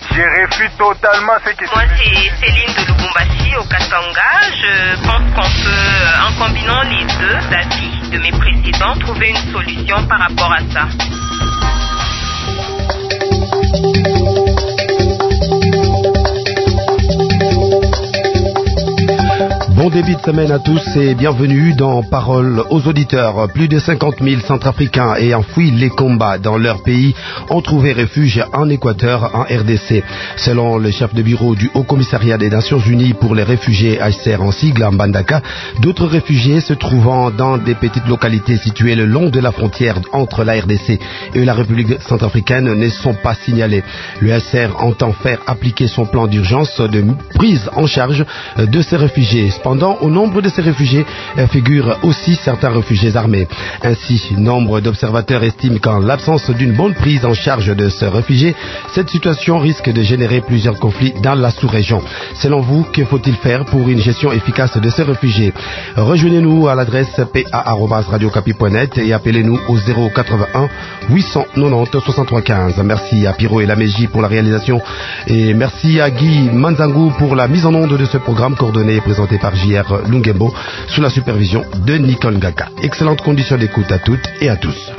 Je réfute totalement ce que Moi, c'est Céline de Lubumbashi au Katanga. Je pense qu'on peut, en combinant les deux avis de mes précédents, trouver une solution par rapport à ça. Bon début de semaine à tous et bienvenue dans Parole aux auditeurs. Plus de 50 000 Centrafricains ayant fui les combats dans leur pays ont trouvé refuge en Équateur, en RDC. Selon le chef de bureau du Haut Commissariat des Nations Unies pour les réfugiés, HCR en sigle, en Mbandaka, d'autres réfugiés se trouvant dans des petites localités situées le long de la frontière entre la RDC et la République centrafricaine ne sont pas signalés. Le HCR entend faire appliquer son plan d'urgence de prise en charge de ces réfugiés. Cependant, au nombre de ces réfugiés figurent aussi certains réfugiés armés. Ainsi, nombre d'observateurs estiment qu'en l'absence d'une bonne prise en charge de ces réfugiés, cette situation risque de générer plusieurs conflits dans la sous-région. Selon vous, que faut-il faire pour une gestion efficace de ces réfugiés? Rejoignez-nous à l'adresse pa@radiocapi.net et appelez-nous au 081 890 63 15. Merci à Piro et Lameji pour la réalisation et merci à Guy Manzangou pour la mise en onde de ce programme coordonné et présenté par J.R. Lungembo sous la supervision de Nicole Ngaka. Excellentes conditions d'écoute à toutes et à tous.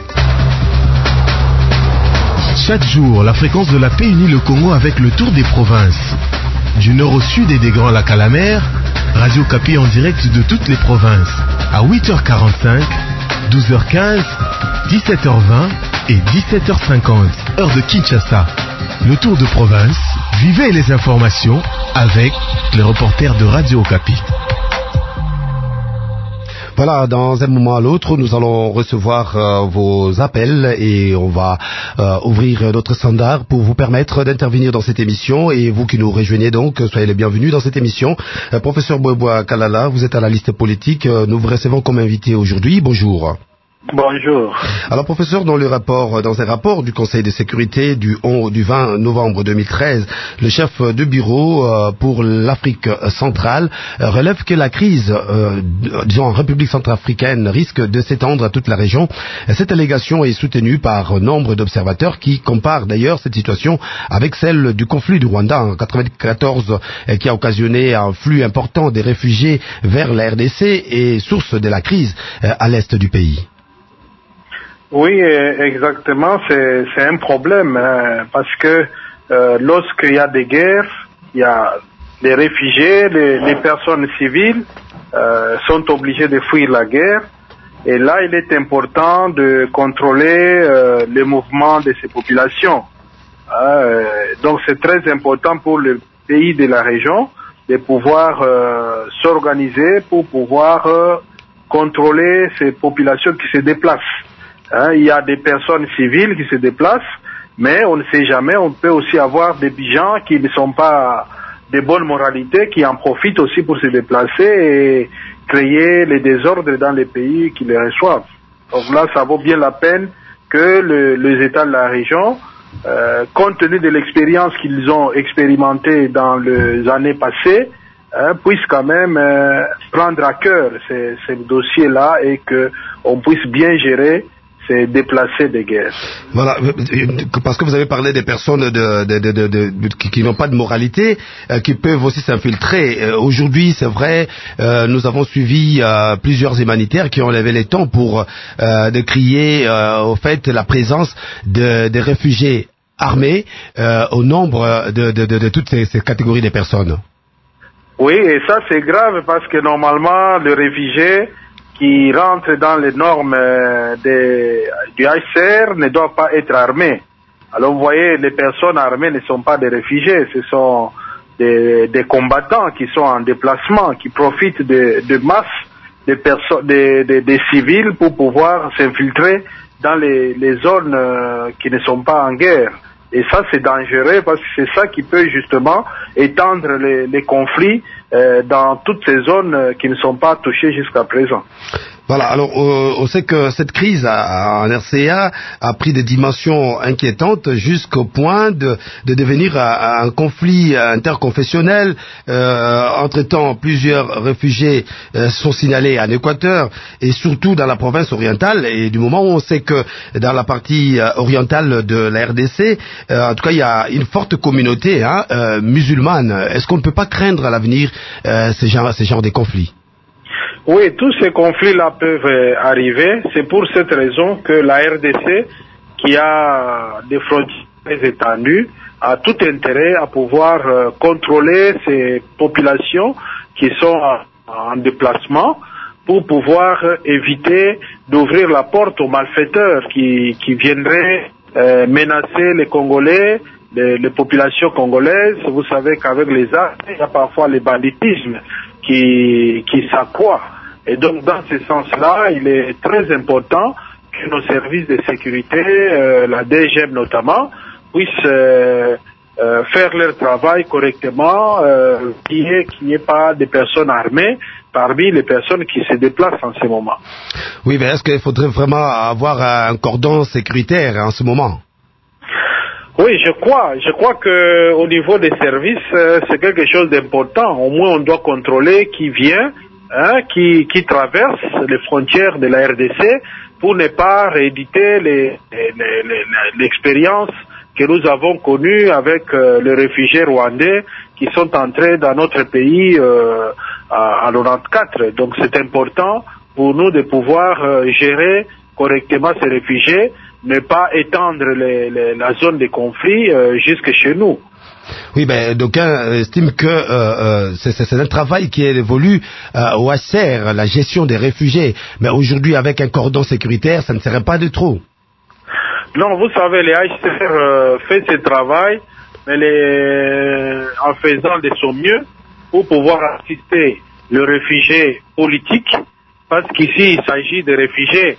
Chaque jour, la fréquence de la paix unit le Congo avec le tour des provinces. Du nord au sud et des Grands Lacs à la mer, Radio Kapi en direct de toutes les provinces. À 8h45, 12h15, 17h20 et 17h50, heure de Kinshasa. Le tour de province, vivez les informations avec les reporters de Radio Kapi. Voilà, dans un moment à l'autre, nous allons recevoir vos appels et on va ouvrir notre standard pour vous permettre d'intervenir dans cette émission. Et vous qui nous rejoignez donc, soyez les bienvenus dans cette émission. Professeur Bouéboua Kalala, vous êtes à la liste politique. Nous vous recevons comme invité aujourd'hui. Bonjour. Bonjour. Alors professeur, dans un rapport du Conseil de sécurité du 20 novembre 2013, le chef de bureau pour l'Afrique centrale relève que la crise en République centrafricaine risque de s'étendre à toute la région. Cette allégation est soutenue par nombre d'observateurs qui comparent d'ailleurs cette situation avec celle du conflit du Rwanda en 1994 qui a occasionné un flux important des réfugiés vers la RDC et source de la crise à l'est du pays. Oui, exactement, c'est un problème parce que lorsqu'il y a des guerres, il y a les réfugiés, les personnes civiles sont obligées de fuir la guerre et là il est important de contrôler les mouvements de ces populations. Donc c'est très important pour le pays de la région de pouvoir s'organiser pour pouvoir contrôler ces populations qui se déplacent. Il y a des personnes civiles qui se déplacent, mais on ne sait jamais, on peut aussi avoir des gens qui ne sont pas de bonne moralité, qui en profitent aussi pour se déplacer et créer les désordres dans les pays qui les reçoivent. Donc là, ça vaut bien la peine que les États de la région, compte tenu de l'expérience qu'ils ont expérimentée dans les années passées, puissent quand même prendre à cœur ces dossiers-là et qu'on puisse bien gérer c'est déplacer des guerres. Voilà, parce que vous avez parlé des personnes qui n'ont pas de moralité, qui peuvent aussi s'infiltrer. Aujourd'hui, c'est vrai, nous avons suivi plusieurs humanitaires qui ont levé les temps pour décrier au fait la présence des réfugiés armés au nombre de toutes ces catégories de personnes. Oui, et ça c'est grave parce que normalement le réfugié qui rentre dans les normes du HCR ne doit pas être armé. Alors vous voyez, les personnes armées ne sont pas des réfugiés, ce sont des combattants qui sont en déplacement, qui profitent de masse des civils pour pouvoir s'infiltrer dans les zones qui ne sont pas en guerre. Et ça c'est dangereux parce que c'est ça qui peut justement étendre les conflits dans toutes ces zones qui ne sont pas touchées jusqu'à présent. Voilà, alors on sait que cette crise en RCA a pris des dimensions inquiétantes jusqu'au point de devenir un conflit interconfessionnel. Entre-temps, plusieurs réfugiés sont signalés en Équateur et surtout dans la province orientale. Et du moment où on sait que dans la partie orientale de la RDC, en tout cas, il y a une forte communauté musulmane. Est-ce qu'on ne peut pas craindre à l'avenir ces genres de conflits? Oui, tous ces conflits-là peuvent arriver. C'est pour cette raison que la RDC, qui a des frontières très étendues, a tout intérêt à pouvoir contrôler ces populations qui sont en déplacement pour pouvoir éviter d'ouvrir la porte aux malfaiteurs qui viendraient menacer les Congolais, les populations congolaises. Vous savez qu'avec les armes, il y a parfois le banditisme qui s'accroît. Et donc, dans ce sens-là, il est très important que nos services de sécurité, la DGM notamment, puissent faire leur travail correctement, qu'il n'y ait pas de personnes armées parmi les personnes qui se déplacent en ce moment. Oui, mais est-ce qu'il faudrait vraiment avoir un cordon sécuritaire en ce moment? Oui, je crois que au niveau des services, c'est quelque chose d'important. Au moins, on doit contrôler qui vient, qui traverse les frontières de la RDC pour ne pas rééditer l'expérience que nous avons connue avec les réfugiés rwandais qui sont entrés dans notre pays en 94. Donc, c'est important pour nous de pouvoir gérer correctement ces réfugiés, ne pas étendre la zone de conflit jusque chez nous. Oui, ben d'aucuns estiment que c'est un travail qui est dévolu au HCR, la gestion des réfugiés. Mais aujourd'hui, avec un cordon sécuritaire, ça ne serait pas de trop. Non, vous savez, les HCR fait ce travail, mais en faisant de son mieux pour pouvoir assister le réfugié politique, parce qu'ici, il s'agit de réfugiés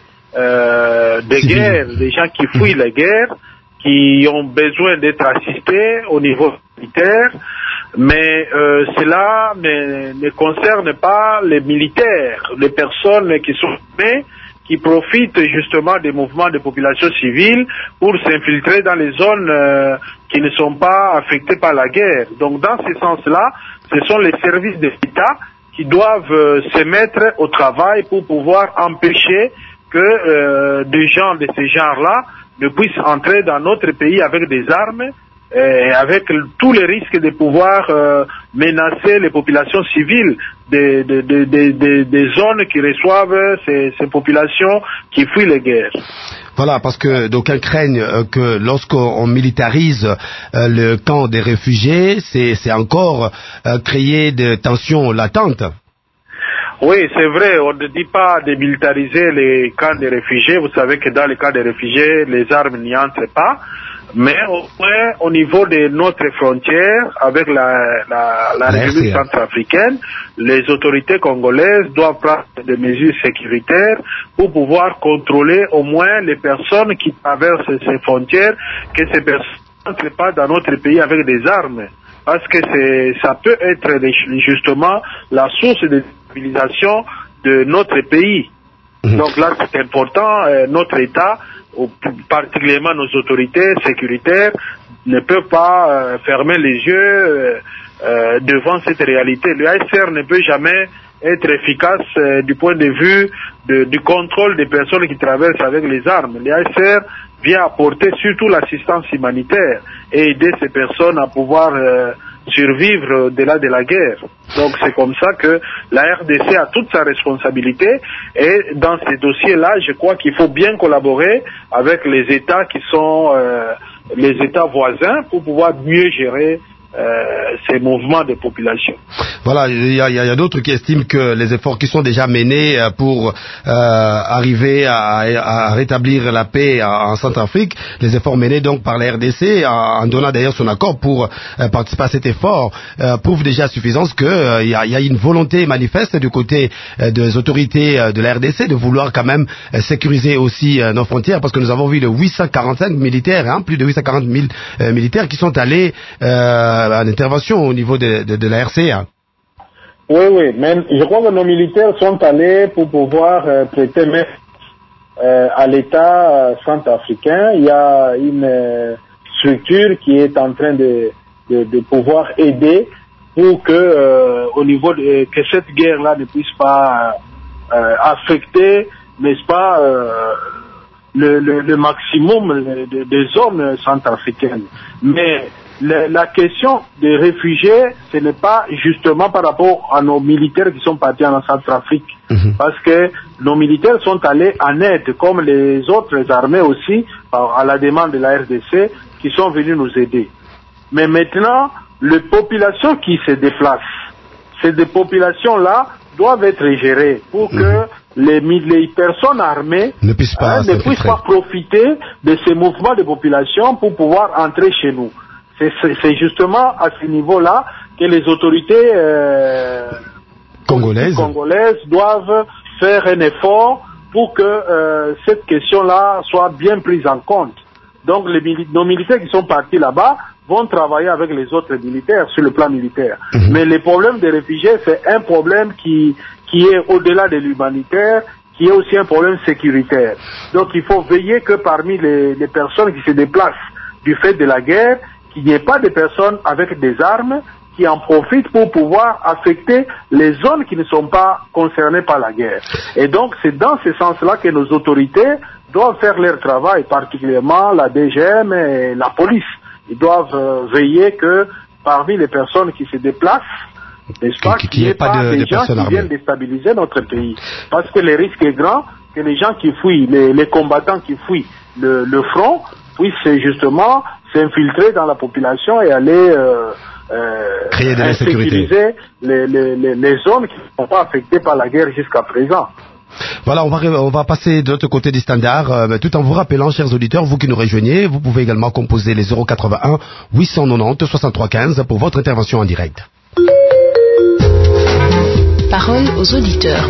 de guerre, des gens qui fuient la guerre, qui ont besoin d'être assistés au niveau militaire, mais cela ne concerne pas les militaires, les personnes qui sont armées, qui profitent justement des mouvements de population civile pour s'infiltrer dans les zones qui ne sont pas affectées par la guerre. Donc dans ce sens-là, ce sont les services de l'État qui doivent se mettre au travail pour pouvoir empêcher que des gens de ce genre-là ne puissent entrer dans notre pays avec des armes, avec tous les risques de pouvoir menacer les populations civiles des zones qui reçoivent ces populations qui fuient les guerres. Voilà, parce que d'aucuns craignent que lorsqu'on militarise le camp des réfugiés, c'est encore créer des tensions latentes. Oui, c'est vrai, on ne dit pas de militariser les camps des réfugiés. Vous savez que dans les camps des réfugiés, les armes n'y entrent pas. Mais au moins, au niveau de notre frontière, avec la République centrafricaine, les autorités congolaises doivent prendre des mesures sécuritaires pour pouvoir contrôler au moins les personnes qui traversent ces frontières, que ces personnes n'entrent pas dans notre pays avec des armes. Parce que ça peut être justement la source de stabilisation de notre pays. Donc là, c'est important, notre État, particulièrement nos autorités sécuritaires, ne peuvent pas fermer les yeux devant cette réalité. Le HCR ne peut jamais être efficace du point de vue du contrôle des personnes qui traversent avec les armes. Le HCR vient apporter surtout l'assistance humanitaire et aider ces personnes à pouvoir survivre au-delà de la guerre. Donc c'est comme ça que la RDC a toute sa responsabilité et dans ces dossiers-là, je crois qu'il faut bien collaborer avec les États qui sont les États voisins pour pouvoir mieux gérer ces mouvements de population. Voilà, il y a d'autres qui estiment que les efforts qui sont déjà menés pour arriver à rétablir la paix en Centrafrique, les efforts menés donc par la RDC, en donnant d'ailleurs son accord pour participer à cet effort, prouvent déjà à suffisance qu'il y a une volonté manifeste du côté des autorités de la RDC de vouloir quand même sécuriser aussi nos frontières, parce que nous avons vu de 845 militaires, plus de 840 000 militaires qui sont allés en intervention au niveau de la RCA. Oui, mais je crois que nos militaires sont allés pour pouvoir prêter main à l'État centrafricain. Il y a une structure qui est en train de pouvoir aider pour que au niveau que cette guerre-là ne puisse pas affecter, n'est-ce pas, le maximum des zones centrafricaines. Mais la question des réfugiés, ce n'est pas justement par rapport à nos militaires qui sont partis en Centrafrique, parce que nos militaires sont allés en aide, comme les autres armées aussi, à la demande de la RDC, qui sont venus nous aider. Mais maintenant, les populations qui se déplacent, ces populations-là doivent être gérées pour que les personnes armées ne puissent pas profiter de ces mouvements de population pour pouvoir entrer chez nous. C'est justement à ce niveau-là que les autorités congolaises doivent faire un effort pour que cette question-là soit bien prise en compte. Donc nos militaires qui sont partis là-bas vont travailler avec les autres militaires sur le plan militaire. Mais le problème des réfugiés, c'est un problème qui est au-delà de l'humanitaire, qui est aussi un problème sécuritaire. Donc il faut veiller que parmi les personnes qui se déplacent du fait de la guerre, qu'il n'y ait pas de personnes avec des armes qui en profitent pour pouvoir affecter les zones qui ne sont pas concernées par la guerre. Et donc c'est dans ce sens-là que nos autorités doivent faire leur travail, particulièrement la DGM et la police. Ils doivent veiller que parmi les personnes qui se déplacent, n'est-ce pas, qu'il n'y ait pas des gens qui viennent déstabiliser notre pays. Parce que le risque est grand que les gens qui fuient, les combattants qui fuient le front, puissent justement s'infiltrer dans la population et aller créer de l'insécurité, les zones qui ne sont pas affectées par la guerre jusqu'à présent. Voilà, on va passer de l'autre côté du standard, tout en vous rappelant, chers auditeurs, vous qui nous rejoignez, vous pouvez également composer les 081 890 63 15 pour votre intervention en direct. Parole aux auditeurs.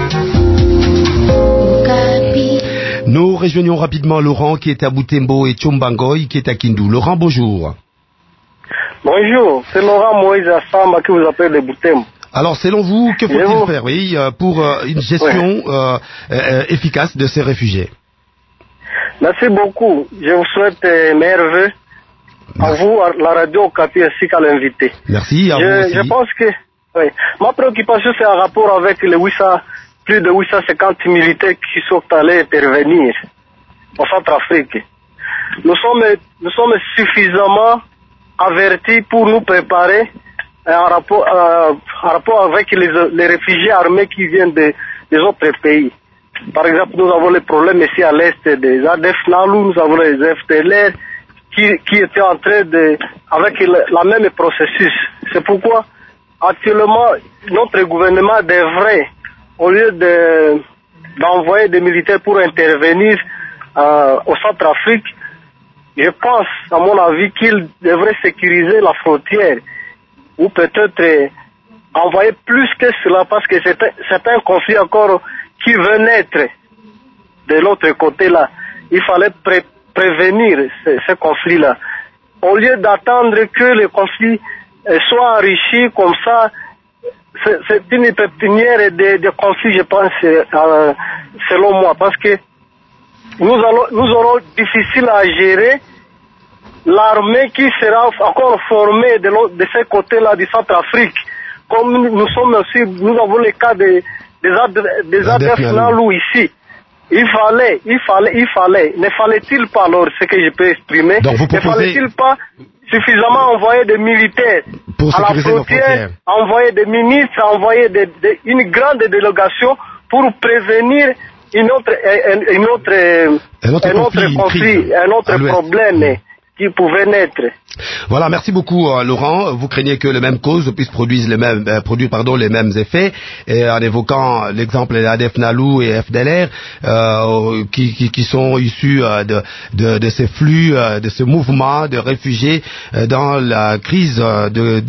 Nous rejoignons rapidement Laurent qui est à Butembo et Tchombangoy qui est à Kindu. Laurent, bonjour. Bonjour, c'est Laurent Moïse Assamba qui vous appelle de Butembo. Alors, selon vous, que faut-il faire, pour une gestion efficace de ces réfugiés? Merci beaucoup. Je vous souhaite meilleurs vœux à vous, à la radio Okapi ainsi qu'à l'invité. Merci, à vous aussi. Je pense que ma préoccupation c'est en rapport avec les plus de 850 militaires qui sont allés intervenir en Centrafrique. Nous sommes suffisamment avertis pour nous préparer en rapport avec les réfugiés armés qui viennent des autres pays. Par exemple, nous avons les problèmes ici à l'est des ADF Nalou, nous avons les FDLR qui étaient en train avec la même processus. C'est pourquoi actuellement notre gouvernement devrait, au lieu d'envoyer des militaires pour intervenir au Centrafrique, je pense, à mon avis, qu'il devrait sécuriser la frontière ou peut-être envoyer plus que cela, parce que c'est un conflit encore qui veut naître de l'autre côté là. Il fallait prévenir ce conflit-là. Au lieu d'attendre que le conflit soit enrichi comme ça, c'est une pépinière de conflits, je pense, selon moi, parce que nous aurons difficile à gérer l'armée qui sera encore formée de ce côté-là du Centrafrique. Comme nous avons le cas des ADF Nalou ici. Il fallait, ne fallait-il pas, alors, ce que je peux exprimer, ne fallait-il pas suffisamment envoyer des militaires pour à la frontière, envoyer des ministres, envoyer une grande délégation pour prévenir un autre conflit, un autre problème qui pouvait naître. Voilà, merci beaucoup Laurent. Vous craignez que les mêmes causes puissent produire les mêmes effets, et en évoquant l'exemple des ADF Nalou et FDLR qui sont issus de ces flux, de ce mouvement de réfugiés dans la crise de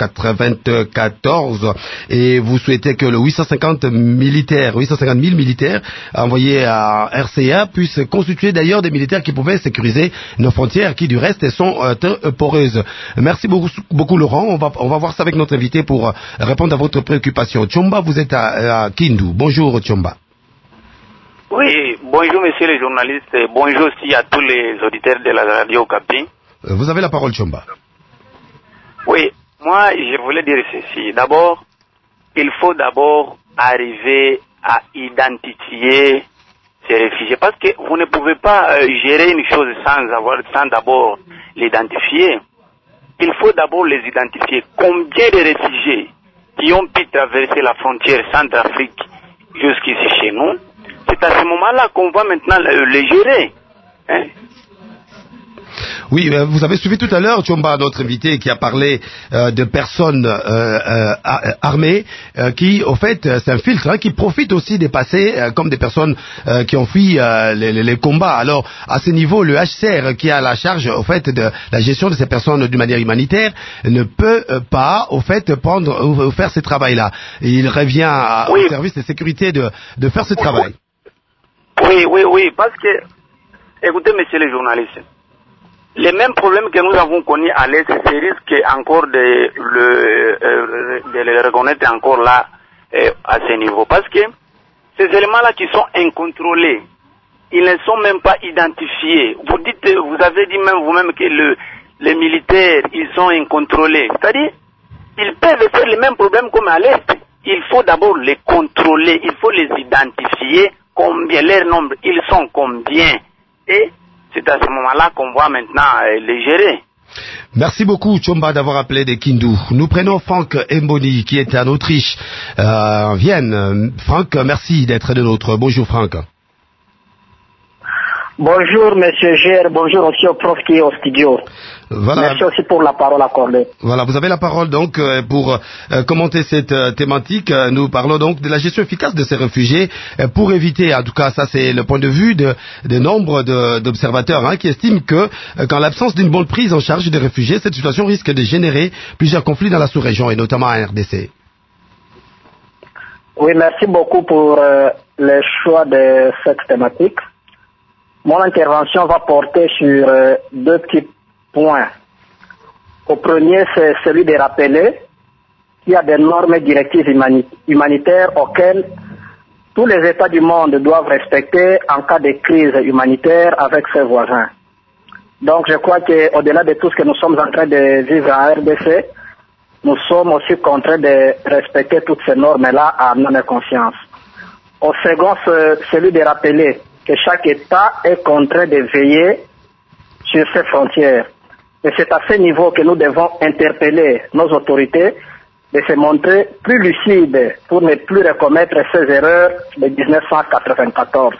1994, et vous souhaitez que le 850 000 militaires envoyés à RCA puissent constituer d'ailleurs des militaires qui pouvaient sécuriser nos frontières, qui du reste sont un poreuse. Merci beaucoup Laurent. On va voir ça avec notre invité pour répondre à votre préoccupation. Tchomba, vous êtes à Kindu. Bonjour Tchomba. Oui, bonjour monsieur le journaliste, bonjour aussi à tous les auditeurs de la radio Okapi. Vous avez la parole Tchomba. Oui, moi je voulais dire ceci. D'abord, il faut d'abord arriver à identifier ces réfugiés parce que vous ne pouvez pas gérer une chose sans d'abord l'identifier. Il faut d'abord les identifier. Combien de réfugiés qui ont pu traverser la frontière Centrafrique jusqu'ici chez nous? C'est à ce moment-là qu'on va maintenant les gérer. Hein? Oui, vous avez suivi tout à l'heure, Tchomba, notre invité, qui a parlé de personnes armées qui, au fait, s'infiltrent, qui profitent aussi des passés comme des personnes qui ont fui les combats. Alors, à ce niveau, le HCR, qui a la charge, au fait, de la gestion de ces personnes d'une manière humanitaire, ne peut pas, au fait, prendre ou faire ce travail-là. Il revient au service de sécurité de faire ce travail. Oui, parce que, écoutez, monsieur le journaliste, les mêmes problèmes que nous avons connus à l'Est, c'est risque encore de les reconnaître encore là, à ce niveau. Parce que ces éléments-là qui sont incontrôlés, ils ne sont même pas identifiés. Vous avez dit même vous-même que les militaires, ils sont incontrôlés. C'est-à-dire, ils peuvent faire les mêmes problèmes comme à l'Est. Il faut d'abord les contrôler, il faut les identifier. Combien, leur nombre, ils sont combien, et c'est à ce moment-là qu'on va maintenant les gérer. Merci beaucoup Tchomba d'avoir appelé de Kindu. Nous prenons Franck Mboni qui est en Autriche, en Vienne. Franck, merci d'être de nôtre. Bonjour Franck. Bonjour Monsieur Gère, bonjour aussi au prof qui est au studio. Voilà. Merci aussi pour la parole accordée. Voilà, vous avez la parole donc pour commenter cette thématique. Nous parlons donc de la gestion efficace de ces réfugiés pour éviter, en tout cas ça c'est le point de vue de nombre d'observateurs qui estiment que qu'en l'absence d'une bonne prise en charge des réfugiés, cette situation risque de générer plusieurs conflits dans la sous-région et notamment en RDC. Oui, merci beaucoup pour le choix de cette thématique. Mon intervention va porter sur deux petits points. Au premier, c'est celui de rappeler qu'il y a des normes et directives humanitaires auxquelles tous les États du monde doivent respecter en cas de crise humanitaire avec ses voisins. Donc je crois qu'au-delà de tout ce que nous sommes en train de vivre en RDC, nous sommes aussi contraints de respecter toutes ces normes-là à notre conscience. Au second, c'est celui de rappeler que chaque État est contraint de veiller sur ses frontières. Et c'est à ce niveau que nous devons interpeller nos autorités de se montrer plus lucides pour ne plus recommettre ces erreurs de 1994.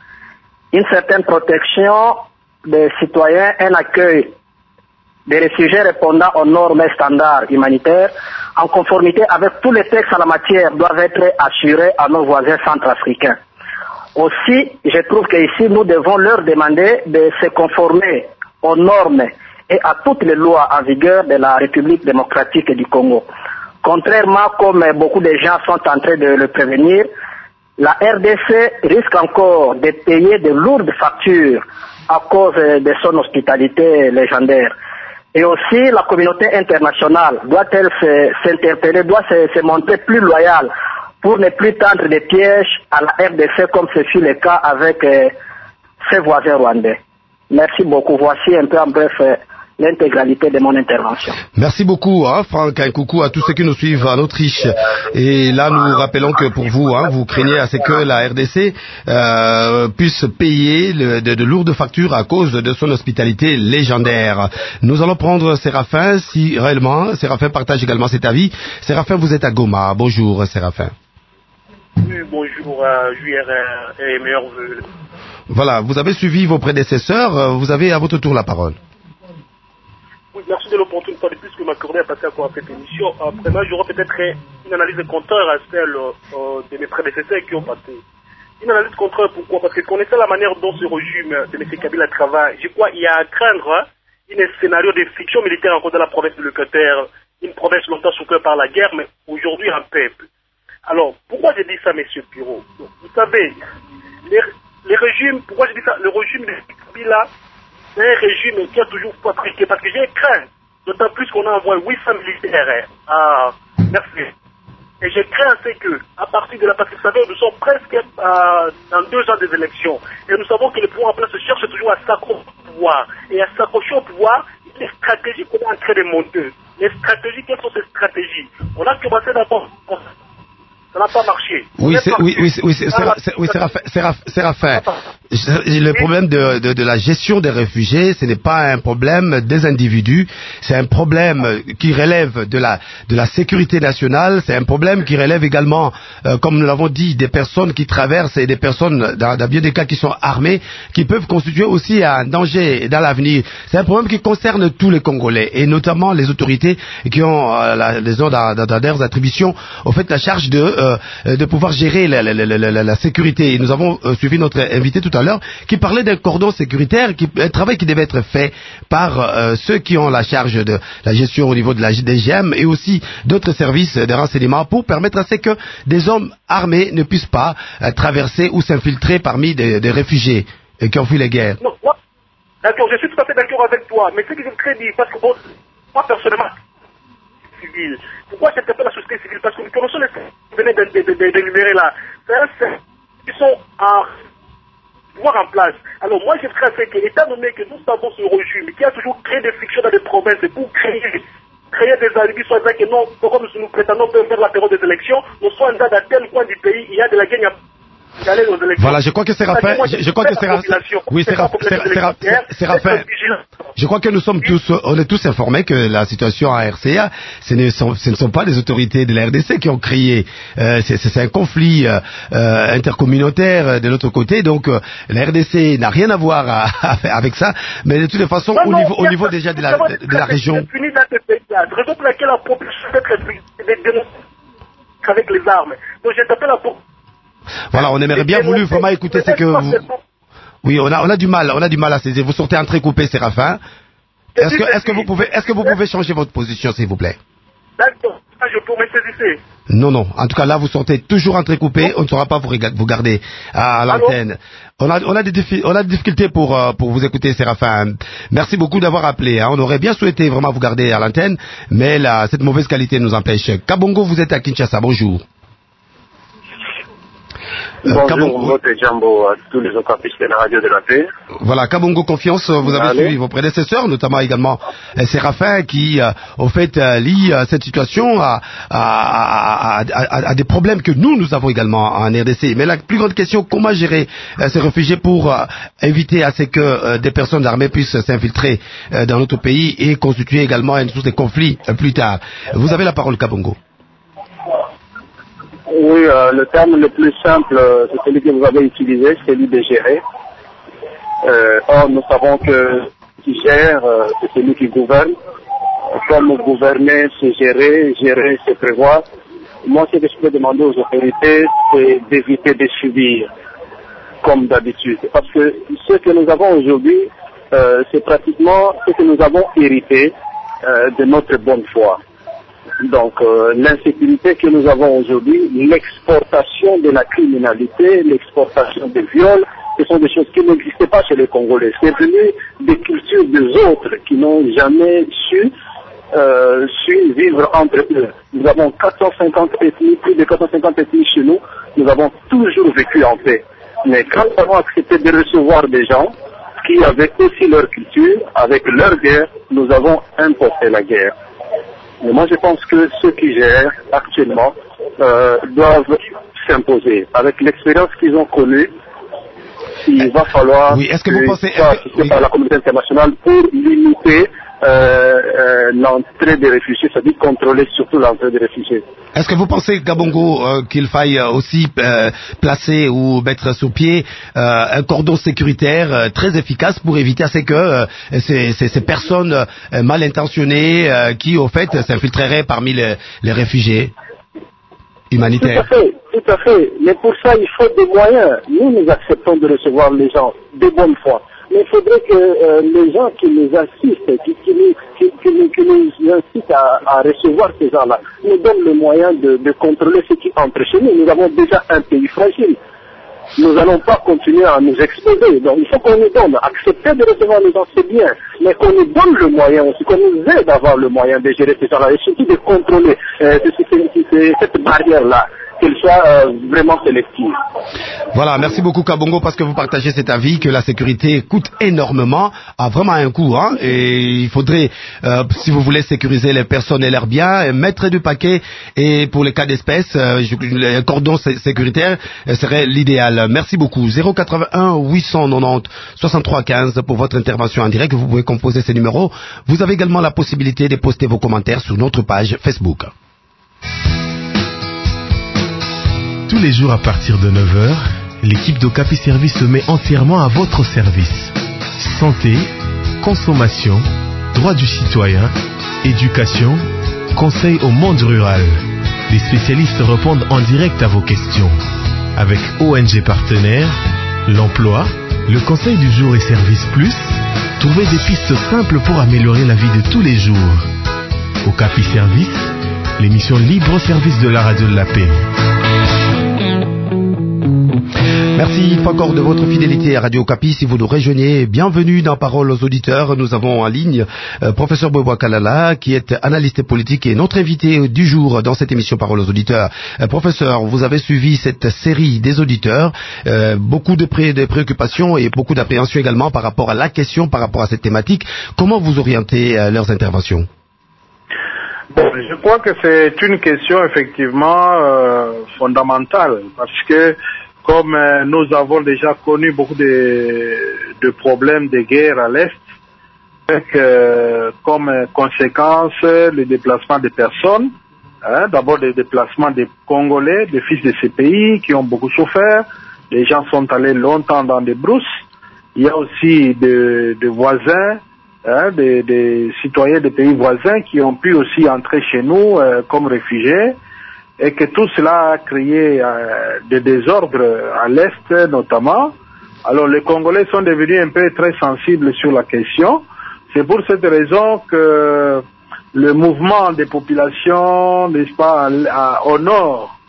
Une certaine protection des citoyens, un accueil des réfugiés répondant aux normes et standards humanitaires en conformité avec tous les textes en la matière doivent être assurés à nos voisins centrafricains. Aussi, je trouve qu'ici, nous devons leur demander de se conformer aux normes et à toutes les lois en vigueur de la République démocratique du Congo. Contrairement, comme beaucoup de gens sont en train de le prévenir, la RDC risque encore de payer de lourdes factures à cause de son hospitalité légendaire. Et aussi, la communauté internationale doit-elle s'interpeller, doit se montrer plus loyale pour ne plus tendre des pièges à la RDC comme ce fut le cas avec ses voisins rwandais. Merci beaucoup. Voici un peu en bref l'intégralité de mon intervention. Merci beaucoup, Franck. Un coucou à tous ceux qui nous suivent en Autriche. Et là, nous rappelons que pour vous, vous craignez à ce que la RDC puisse payer de lourdes factures à cause de son hospitalité légendaire. Nous allons prendre Séraphin, si réellement Séraphin partage également cet avis. Séraphin, vous êtes à Goma. Bonjour, Séraphin. Oui, bonjour, JR et meilleurs vœux. Voilà, vous avez suivi vos prédécesseurs. Vous avez à votre tour la parole. Oui, merci de l'opportunité de plus que m'accorder à passer à cette émission. Après moi, j'aurai peut-être une analyse contraire à celle de mes prédécesseurs qui ont passé. Une analyse contraire, pourquoi? Parce que connaissant la manière dont ce régime de M. Kabila travaille, je crois qu'il y a à craindre un scénario de fiction militaire encore dans la province de l'Équateur, une province longtemps soufferte par la guerre, mais aujourd'hui un peuple. Alors, pourquoi je dis ça, M. Pirot? Vous savez, les régimes, pourquoi je dis ça? Le régime de Kabila c'est un régime qui a toujours fabriqué, parce que j'ai craint, d'autant plus qu'on a envoyé 800 militaires à merci. Et je crains que, à partir de la, parce que vous savez, nous sommes presque dans 2 ans des élections. Et nous savons que le pouvoir en place se cherche toujours à s'accrocher au pouvoir. Et à s'accrocher au pouvoir, les stratégies qu'on est en train de monter. Les stratégies, quelles sont ces stratégies? On a commencé d'abord. Ça n'a pas marché. Séraphin. Le problème de la gestion des réfugiés, ce n'est pas un problème des individus, c'est un problème qui relève de la sécurité nationale, c'est un problème qui relève également, comme nous l'avons dit, des personnes qui traversent et des personnes, dans bien des cas qui sont armées, qui peuvent constituer aussi un danger dans l'avenir. C'est un problème qui concerne tous les Congolais, et notamment les autorités qui ont dans leurs attributions, au fait, la charge de pouvoir gérer la sécurité. Et nous avons suivi notre invité tout à l'heure qui parlait d'un cordon sécuritaire, un travail qui devait être fait par ceux qui ont la charge de la gestion au niveau de la DGM et aussi d'autres services de renseignement pour permettre à ce que des hommes armés ne puissent pas traverser ou s'infiltrer parmi des réfugiés qui ont fui les guerres. Non, d'accord, je suis tout à fait d'accord avec toi, mais ce que je voudrais dire, parce que moi personnellement, civile. Pourquoi j'interpelle la société civile? Parce que nous connaissons les qui venaient d'énumérer là. Ils sont en pouvoir en place. Alors moi, je serais fait que, étant donné que nous savons ce régime qui a toujours créé des fictions dans des provinces pour créer des alibis, soit que non, comme nous prétendons faire la période des élections, nous sommes dans tel coin du pays, il y a de la guerre. Voilà, je crois que Séraphin, oui, Séraphin, je crois que nous sommes tous, on est tous informés que la situation à RCA, ce ne sont pas les autorités de la RDC qui ont créé, c'est un conflit intercommunautaire de l'autre côté, donc la RDC n'a rien à voir avec ça, mais de toutes les façons, au niveau déjà de la région. Raison pour laquelle la population peut être dénoncée avec les armes. Donc j'interpelle la population. Voilà, on aimerait bien voulu vraiment écouter ce que vous... Oui, on a du mal à saisir. Vous sortez entrecoupé, Séraphin. Est-ce que vous pouvez changer votre position, s'il vous plaît? D'accord, je peux me saisir. Non. En tout cas, là, vous sortez toujours entrecoupé. On ne saura pas vous garder à l'antenne. On a des difficultés pour vous écouter, Séraphin. Merci beaucoup d'avoir appelé. On aurait bien souhaité vraiment vous garder à l'antenne, mais cette mauvaise qualité nous empêche. Kabongo, vous êtes à Kinshasa. Bonjour. Bonjour, Mbote Jambo à tous les occapistes de la radio de la paix. Voilà, Kabongo Confiance, vous avez suivi vos prédécesseurs, notamment également Séraphin, qui, au fait, lie cette situation à des problèmes que nous avons également en RDC. Mais la plus grande question, comment gérer ces réfugiés pour éviter à ce que des personnes armées puissent s'infiltrer dans notre pays et constituer également une source de conflit plus tard. Vous avez la parole, Kabongo. Oui, le terme le plus simple, c'est celui que vous avez utilisé, c'est celui de gérer. Or, nous savons que qui gère, c'est celui qui gouverne. Comme gouverner, c'est gérer, c'est prévoir. Moi, ce que je peux demander aux autorités, c'est d'éviter de subir, comme d'habitude. Parce que ce que nous avons aujourd'hui, c'est pratiquement ce que nous avons hérité de notre bonne foi. Donc, l'insécurité que nous avons aujourd'hui, l'exportation de la criminalité, l'exportation des viols, ce sont des choses qui n'existaient pas chez les Congolais. C'est venu des cultures des autres qui n'ont jamais su vivre entre eux. Nous avons 450 ethnies, plus de 450 ethnies chez nous. Nous avons toujours vécu en paix. Mais quand nous avons accepté de recevoir des gens qui avaient aussi leur culture, avec leur guerre, nous avons importé la guerre. Mais moi, je pense que ceux qui gèrent actuellement doivent s'imposer. Avec l'expérience qu'ils ont connue, il va falloir par la communauté internationale pour limiter l'entrée des réfugiés, c'est-à-dire contrôler surtout l'entrée des réfugiés. Est-ce que vous pensez, Kabongo, qu'il faille aussi placer ou mettre sur pied un cordon sécuritaire très efficace pour éviter à ce que ces personnes mal intentionnées qui, au fait, s'infiltreraient parmi les réfugiés humanitaires? Tout à fait. Mais pour ça, il faut des moyens. Nous acceptons de recevoir les gens de bonne foi. Mais il faudrait que les gens qui nous assistent, qui nous incitent à recevoir ces gens-là, nous donnent le moyen de contrôler ce qui entre chez nous. Nous avons déjà un pays fragile. nous n'allons pas continuer à nous exposer. Donc il faut qu'on nous donne, accepter de recevoir les gens, c'est bien, mais qu'on nous donne le moyen aussi, qu'on nous aide à avoir le moyen de gérer ces gens-là, et surtout de contrôler cette barrière-là, qu'elle soit vraiment sélective. Voilà, merci beaucoup Kabongo parce que vous partagez cet avis que la sécurité coûte énormément, a vraiment un coût, hein, et il faudrait, si vous voulez sécuriser les personnes et leurs biens, mettre du paquet, et pour les cas d'espèce, le cordon sécuritaire serait l'idéal. Merci beaucoup. 081 890 63 15 pour votre intervention en direct. Vous pouvez composer ces numéros. Vous avez également la possibilité de poster vos commentaires sur notre page Facebook. Tous les jours à partir de 9h, l'équipe d'Okapi Service se met entièrement à votre service. Santé, consommation, droits du citoyen, éducation, conseil au monde rural. Les spécialistes répondent en direct à vos questions. Avec ONG partenaires, l'emploi, le conseil du jour et Service Plus, trouvez des pistes simples pour améliorer la vie de tous les jours. Okapi Service, l'émission libre au service de la radio de la paix. Merci une fois encore de votre fidélité à Radio Okapi. Si vous nous rejoignez, bienvenue dans Parole aux auditeurs. Nous avons en ligne professeur Bobo Kalala, qui est analyste politique et notre invité du jour dans cette émission Parole aux auditeurs. Professeur, vous avez suivi cette série des auditeurs, beaucoup de préoccupations et beaucoup d'appréhension également par rapport à la question, par rapport à cette thématique. Comment vous orientez leurs interventions? Bon, je crois que c'est une question effectivement fondamentale parce que comme nous avons déjà connu beaucoup de problèmes de guerre à l'Est, avec comme conséquence le déplacement des personnes, d'abord le déplacement des Congolais, des fils de ces pays qui ont beaucoup souffert, les gens sont allés longtemps dans des brousses, il y a aussi des voisins, des citoyens des pays voisins qui ont pu aussi entrer chez nous comme réfugiés, et que tout cela a créé des désordres à l'Est notamment. Alors les Congolais sont devenus un peu très sensibles sur la question. C'est pour cette raison que le mouvement des populations, n'est-ce pas, au nord,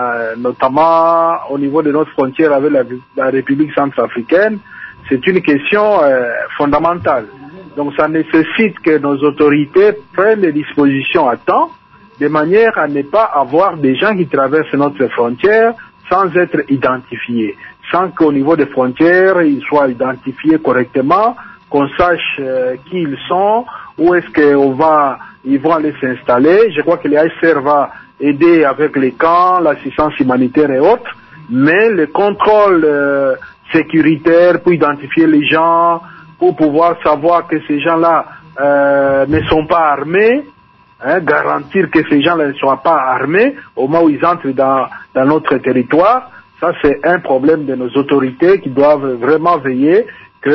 notamment au niveau de notre frontière avec la République centrafricaine, c'est une question fondamentale. Donc ça nécessite que nos autorités prennent les dispositions à temps, de manière à ne pas avoir des gens qui traversent notre frontière sans être identifiés, sans qu'au niveau des frontières, ils soient identifiés correctement, qu'on sache qui ils sont, où est-ce qu'ils vont aller s'installer. Je crois que l'ASR va aider avec les camps, l'assistance humanitaire et autres, mais le contrôle sécuritaire pour identifier les gens, pour pouvoir savoir que ces gens-là ne sont pas armés, garantir que ces gens-là ne soient pas armés au moment où ils entrent dans notre territoire, ça c'est un problème de nos autorités qui doivent vraiment veiller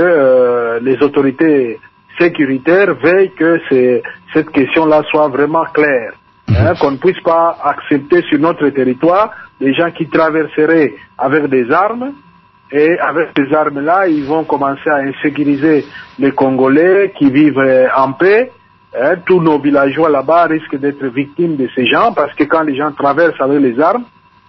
que les autorités sécuritaires veillent que cette question-là soit vraiment claire, qu'on ne puisse pas accepter sur notre territoire des gens qui traverseraient avec des armes, et avec ces armes-là, ils vont commencer à insécuriser les Congolais qui vivent en paix. Tous nos villageois là-bas risquent d'être victimes de ces gens parce que quand les gens traversent avec les armes,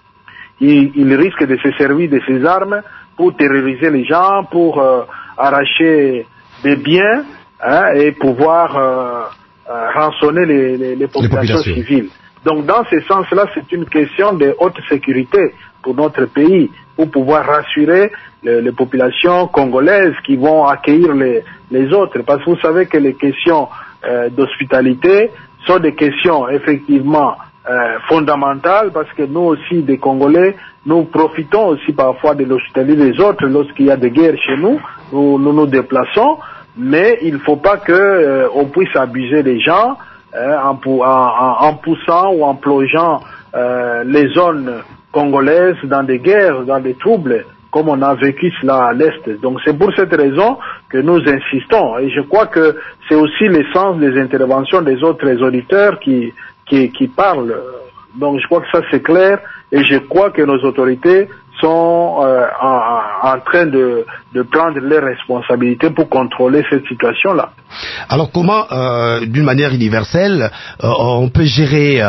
ils risquent de se servir de ces armes pour terroriser les gens, pour arracher des biens et pouvoir rançonner les populations civiles. Donc dans ce sens-là, c'est une question de haute sécurité pour notre pays, pour pouvoir rassurer les populations congolaises qui vont accueillir les autres. Parce que vous savez que les questions d'hospitalité sont des questions effectivement fondamentales, parce que nous aussi, des Congolais, nous profitons aussi parfois de l'hospitalité des autres lorsqu'il y a des guerres chez nous, nous déplaçons, mais il ne faut pas qu'on puisse abuser des gens en poussant ou en plongeant les zones congolaises dans des guerres, dans des troubles, comme on a vécu cela à l'Est. Donc c'est pour cette raison que nous insistons, et je crois que c'est aussi le sens des interventions des autres auditeurs qui parlent. Donc je crois que ça c'est clair, et je crois que nos autorités sont en train de prendre les responsabilités pour contrôler cette situation-là. Alors comment, d'une manière universelle, on peut gérer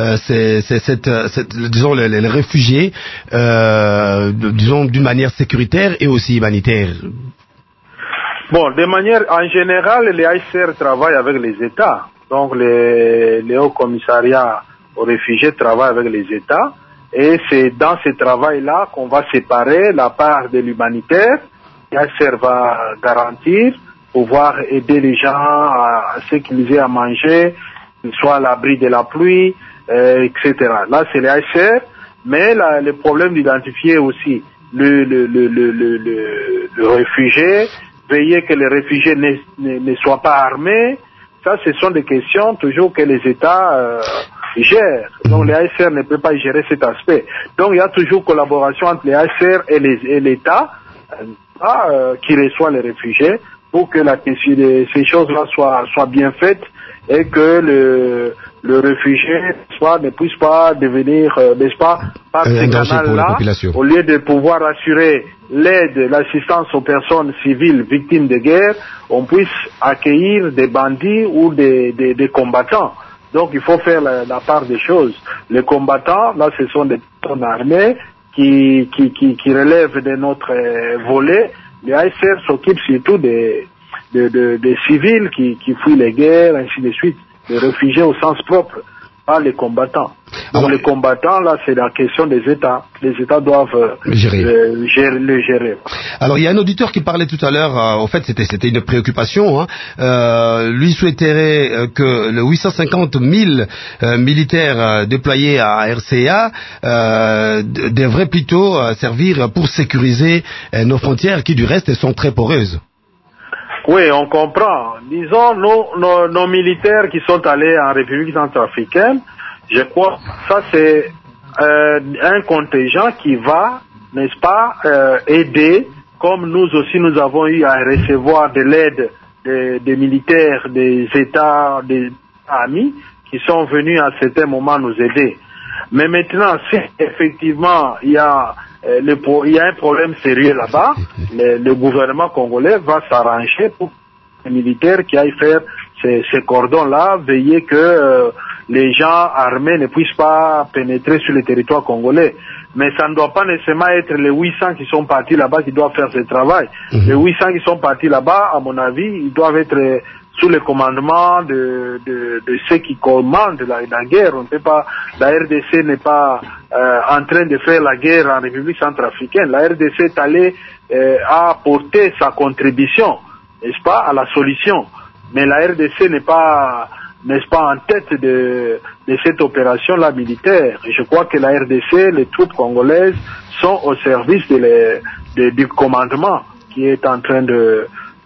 disons les réfugiés, disons d'une manière sécuritaire et aussi humanitaire? Bon, de manière en général, les HCR travaillent avec les États. Donc les hauts commissariats aux réfugiés travaillent avec les États. Et c'est dans ce travail-là qu'on va séparer la part de l'humanitaire. HCR va garantir pouvoir aider les gens à ce qu'ils aient à manger, qu'ils soient à l'abri de la pluie, etc. Là, c'est les HCR, mais le problème d'identifier aussi le réfugié, veiller que les réfugiés ne soient pas armés, ça, ce sont des questions toujours que les États gèrent. Donc, les HCR ne peuvent pas gérer cet aspect. Donc, il y a toujours collaboration entre les HCR et l'État qui reçoit les réfugiés pour que ces choses-là soient bien faites et que le réfugié ne puisse pas devenir, n'est-ce pas, par ces canaux-là, au lieu de pouvoir assurer l'aide, l'assistance aux personnes civiles victimes de guerre, on puisse accueillir des bandits ou des combattants. Donc il faut faire la part des choses. Les combattants, là, ce sont des personnes armées qui relèvent de notre volet. Les HCR s'occupent surtout des civils qui fuient les guerres, ainsi de suite, des réfugiés au sens propre, pas les combattants. Donc les combattants, là, c'est la question des États. Les États doivent le gérer. Alors il y a un auditeur qui parlait tout à l'heure, en fait c'était une préoccupation, lui souhaiterait que le 850 000 militaires déployés à RCA devraient plutôt servir pour sécuriser nos frontières qui du reste sont très poreuses. Oui, on comprend. Disons, nos militaires qui sont allés en République centrafricaine, je crois, ça c'est un contingent qui va, n'est-ce pas, aider, comme nous aussi nous avons eu à recevoir de l'aide des militaires, des États, des amis, qui sont venus à certains moments nous aider. Mais maintenant, si effectivement il y a un problème sérieux là-bas, le gouvernement congolais va s'arranger pour les militaires qui aillent faire ces cordons-là, veiller que les gens armés ne puissent pas pénétrer sur le territoire congolais. Mais ça ne doit pas nécessairement être les 800 qui sont partis là-bas qui doivent faire ce travail. Les 800 qui sont partis là-bas, à mon avis, ils doivent être sous le commandement de ceux qui commandent la guerre. On ne peut pas, la RDC n'est pas en train de faire la guerre en République centrafricaine. La RDC est allée apporter sa contribution, n'est-ce pas, à la solution. Mais la RDC n'est pas, n'est-ce pas, en tête de cette opération-là militaire. Et je crois que la RDC, les troupes congolaises, sont au service du commandement qui est en train de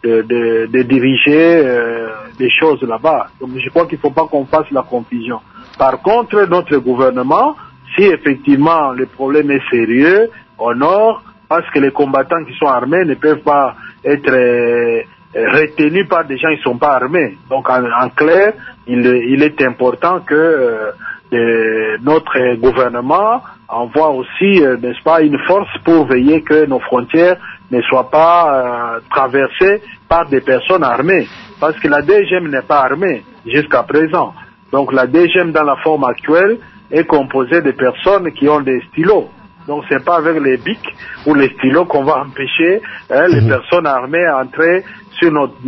diriger des choses là-bas. Donc je crois qu'il ne faut pas qu'on fasse la confusion. Par contre, notre gouvernement, si effectivement le problème est sérieux au nord, parce que les combattants qui sont armés ne peuvent pas être retenus par des gens qui ne sont pas armés. Donc en clair, il est important que notre gouvernement envoie aussi, n'est-ce pas, une force pour veiller que nos frontières ne soient pas traversées par des personnes armées. Parce que la DGM n'est pas armée jusqu'à présent. Donc la DGM dans la forme actuelle est composée de personnes qui ont des stylos. Donc c'est pas avec les bics ou les stylos qu'on va empêcher les personnes armées à entrer sur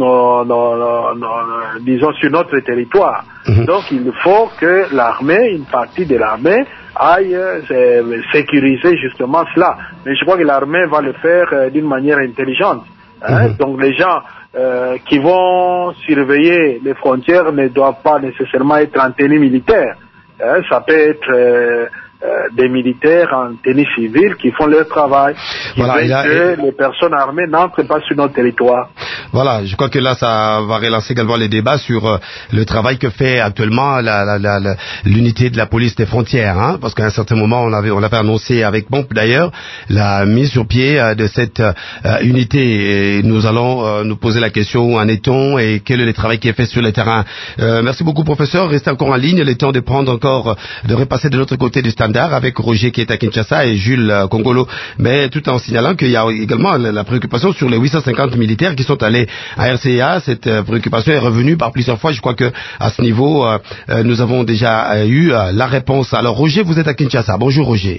disons sur notre territoire. Donc il faut que l'armée, une partie de l'armée, aille sécuriser justement cela. Mais je crois que l'armée va le faire d'une manière intelligente. Donc les gens qui vont surveiller les frontières ne doivent pas nécessairement être en tenue militaire. Ça peut être des militaires en tenue civile qui font leur travail, qui veulent que les personnes armées n'entrent pas sur notre territoire. Voilà, je crois que là, ça va relancer également les débats sur le travail que fait actuellement l'unité de la police des frontières, hein, parce qu'à un certain moment, on avait annoncé avec pompe d'ailleurs la mise sur pied de cette unité. Et nous allons nous poser la question, où en est-on et quel est le travail qui est fait sur le terrain. Merci beaucoup, professeur. Restez encore en ligne, il est temps de prendre encore, de repasser de l'autre côté du stade. Kandar avec Roger qui est à Kinshasa et Jules Congolo, mais tout en signalant qu'il y a également la préoccupation sur les 850 militaires qui sont allés à RCA. Cette préoccupation est revenue par plusieurs fois. Je crois que à ce niveau, nous avons déjà eu la réponse. Alors Roger, vous êtes à Kinshasa. Bonjour Roger.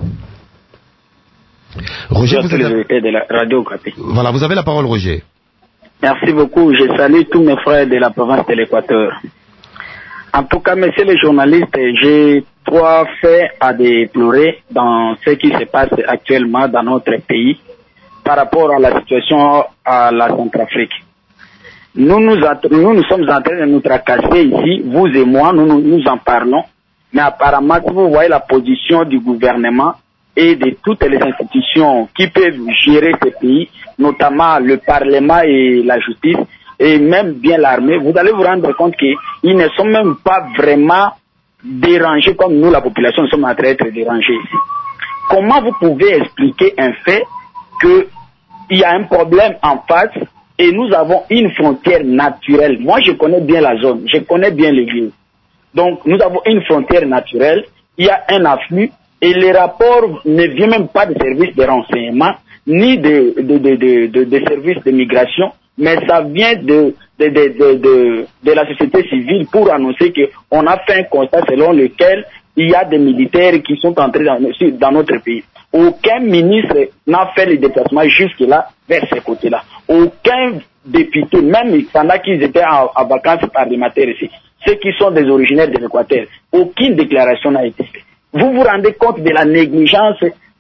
Roger, vous êtes de la radio Okapi. Voilà, vous avez la parole Roger. Merci beaucoup. Je salue tous mes frères de la province de l'Équateur. En tout cas, messieurs les journalistes, j'ai 3 faits à déplorer dans ce qui se passe actuellement dans notre pays par rapport à la situation à la Centrafrique. Nous sommes en train de nous tracasser ici, vous et moi, nous en parlons, mais apparemment, si vous voyez la position du gouvernement et de toutes les institutions qui peuvent gérer ce pays, notamment le Parlement et la justice, et même bien l'armée, vous allez vous rendre compte qu'ils ne sont même pas vraiment dérangés comme nous, la population, nous sommes en train d'être dérangés ici. Comment vous pouvez expliquer un fait qu'il y a un problème en face et nous avons une frontière naturelle? Moi, je connais bien la zone, je connais bien les lieux. Donc, nous avons une frontière naturelle, il y a un afflux, et les rapports ne viennent même pas des services de renseignement, ni des services de migration, mais ça vient de la société civile pour annoncer qu'on a fait un constat selon lequel il y a des militaires qui sont entrés dans notre pays. Aucun ministre n'a fait les déplacements jusque-là vers ces côtés-là. Aucun député, même pendant qu'ils étaient en vacances parlementaires ici, ceux qui sont des originaires de l'Équateur, aucune déclaration n'a été faite. Vous vous rendez compte de la négligence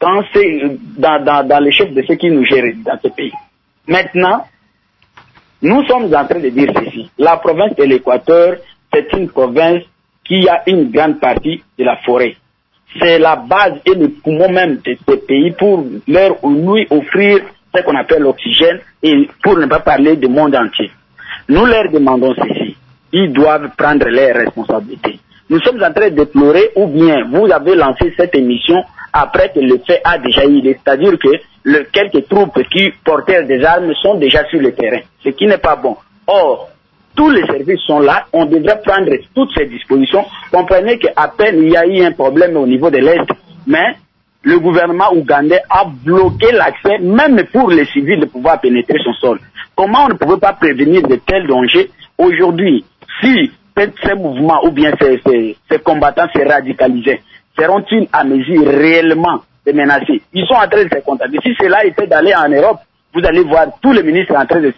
dans les chefs de ceux qui nous gèrent dans ce pays. Maintenant, nous sommes en train de dire ceci. La province de l'Équateur, c'est une province qui a une grande partie de la forêt. C'est la base et le poumon même de ce pays pour leur lui offrir ce qu'on appelle l'oxygène et pour ne pas parler du monde entier. Nous leur demandons ceci. Ils doivent prendre leurs responsabilités. Nous sommes en train de déplorer ou bien vous avez lancé cette émission après que le fait a déjà eu, c'est-à-dire que quelques troupes qui portaient des armes sont déjà sur le terrain, ce qui n'est pas bon. Or, tous les services sont là, on devrait prendre toutes ces dispositions. Comprenez qu'à peine il y a eu un problème au niveau de l'Est, mais le gouvernement ougandais a bloqué l'accès, même pour les civils, de pouvoir pénétrer son sol. Comment on ne pouvait pas prévenir de tels dangers? Aujourd'hui, si ces mouvements ou bien ces combattants se radicalisaient, seront-ils à mesure réellement de menacer? Ils sont en train de se contacter. Si cela était d'aller en Europe, vous allez voir tous les ministres en train de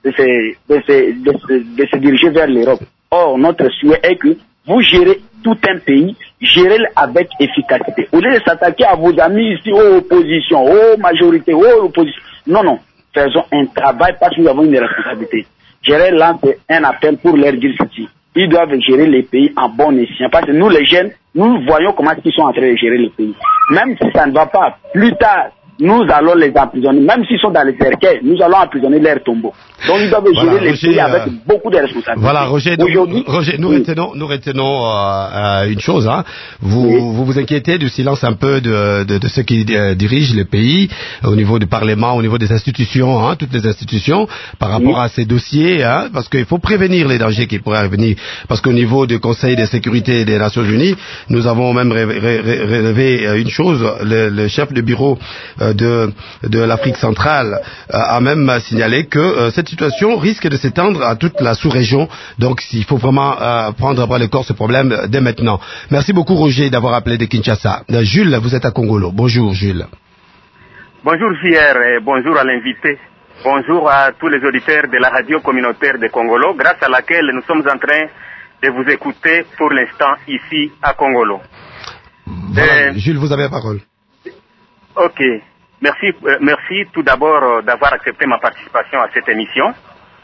se diriger vers l'Europe. Or, notre souhait est que vous gérez tout un pays, gérez-le avec efficacité. Au lieu de s'attaquer à vos amis ici, aux oppositions, aux majorités, aux oppositions. Non, faisons un travail parce que nous avons une responsabilité. Gérer lance un appel pour leur dire ceci. Ils doivent gérer les pays en bon escient. Parce que nous, les jeunes, nous voyons comment ils sont en train de gérer les pays. Même si ça ne va pas, plus tard, nous allons les emprisonner. Même s'ils sont dans les cercueils, nous allons emprisonner leurs tombeaux. Donc ils doivent gérer les pays avec beaucoup de responsabilités. Voilà, Roger, nous retenons une chose. Hein. Vous inquiétez du silence un peu de ceux qui dirigent le pays au niveau du Parlement, au niveau des institutions, hein, toutes les institutions, par rapport à ces dossiers, hein, parce qu'il faut prévenir les dangers qui pourraient venir. Parce qu'au niveau du Conseil de sécurité des Nations Unies, nous avons même relevé une chose. Le chef de bureau de l'Afrique centrale a même signalé que cette situation risque de s'étendre à toute la sous-région. Donc il faut vraiment prendre à bras le corps ce problème dès maintenant. Merci beaucoup Roger d'avoir appelé de Kinshasa. Jules, vous êtes à Congolo. Bonjour Jules. Bonjour JR et bonjour à l'invité. Bonjour à tous les auditeurs de la radio communautaire de Congolo, grâce à laquelle nous sommes en train de vous écouter pour l'instant ici à Congolo. Voilà, Jules, vous avez la parole. Ok. Merci tout d'abord d'avoir accepté ma participation à cette émission.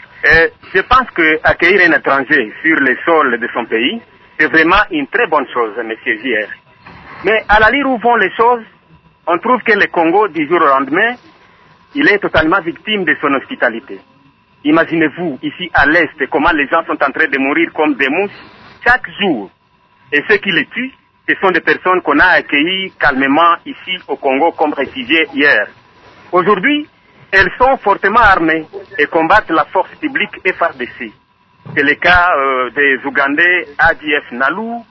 Je pense que accueillir un étranger sur le sol de son pays, c'est vraiment une très bonne chose, monsieur JR. Mais à la lire où vont les choses, on trouve que le Congo, du jour au lendemain, il est totalement victime de son hospitalité. Imaginez-vous, ici à l'Est, comment les gens sont en train de mourir comme des mousses chaque jour. Et ceux qui les tuent, ce sont des personnes qu'on a accueillies calmement ici au Congo comme réfugiés hier. Aujourd'hui, elles sont fortement armées et combattent la force publique FARDC. C'est le cas des Ougandais ADF Nalu,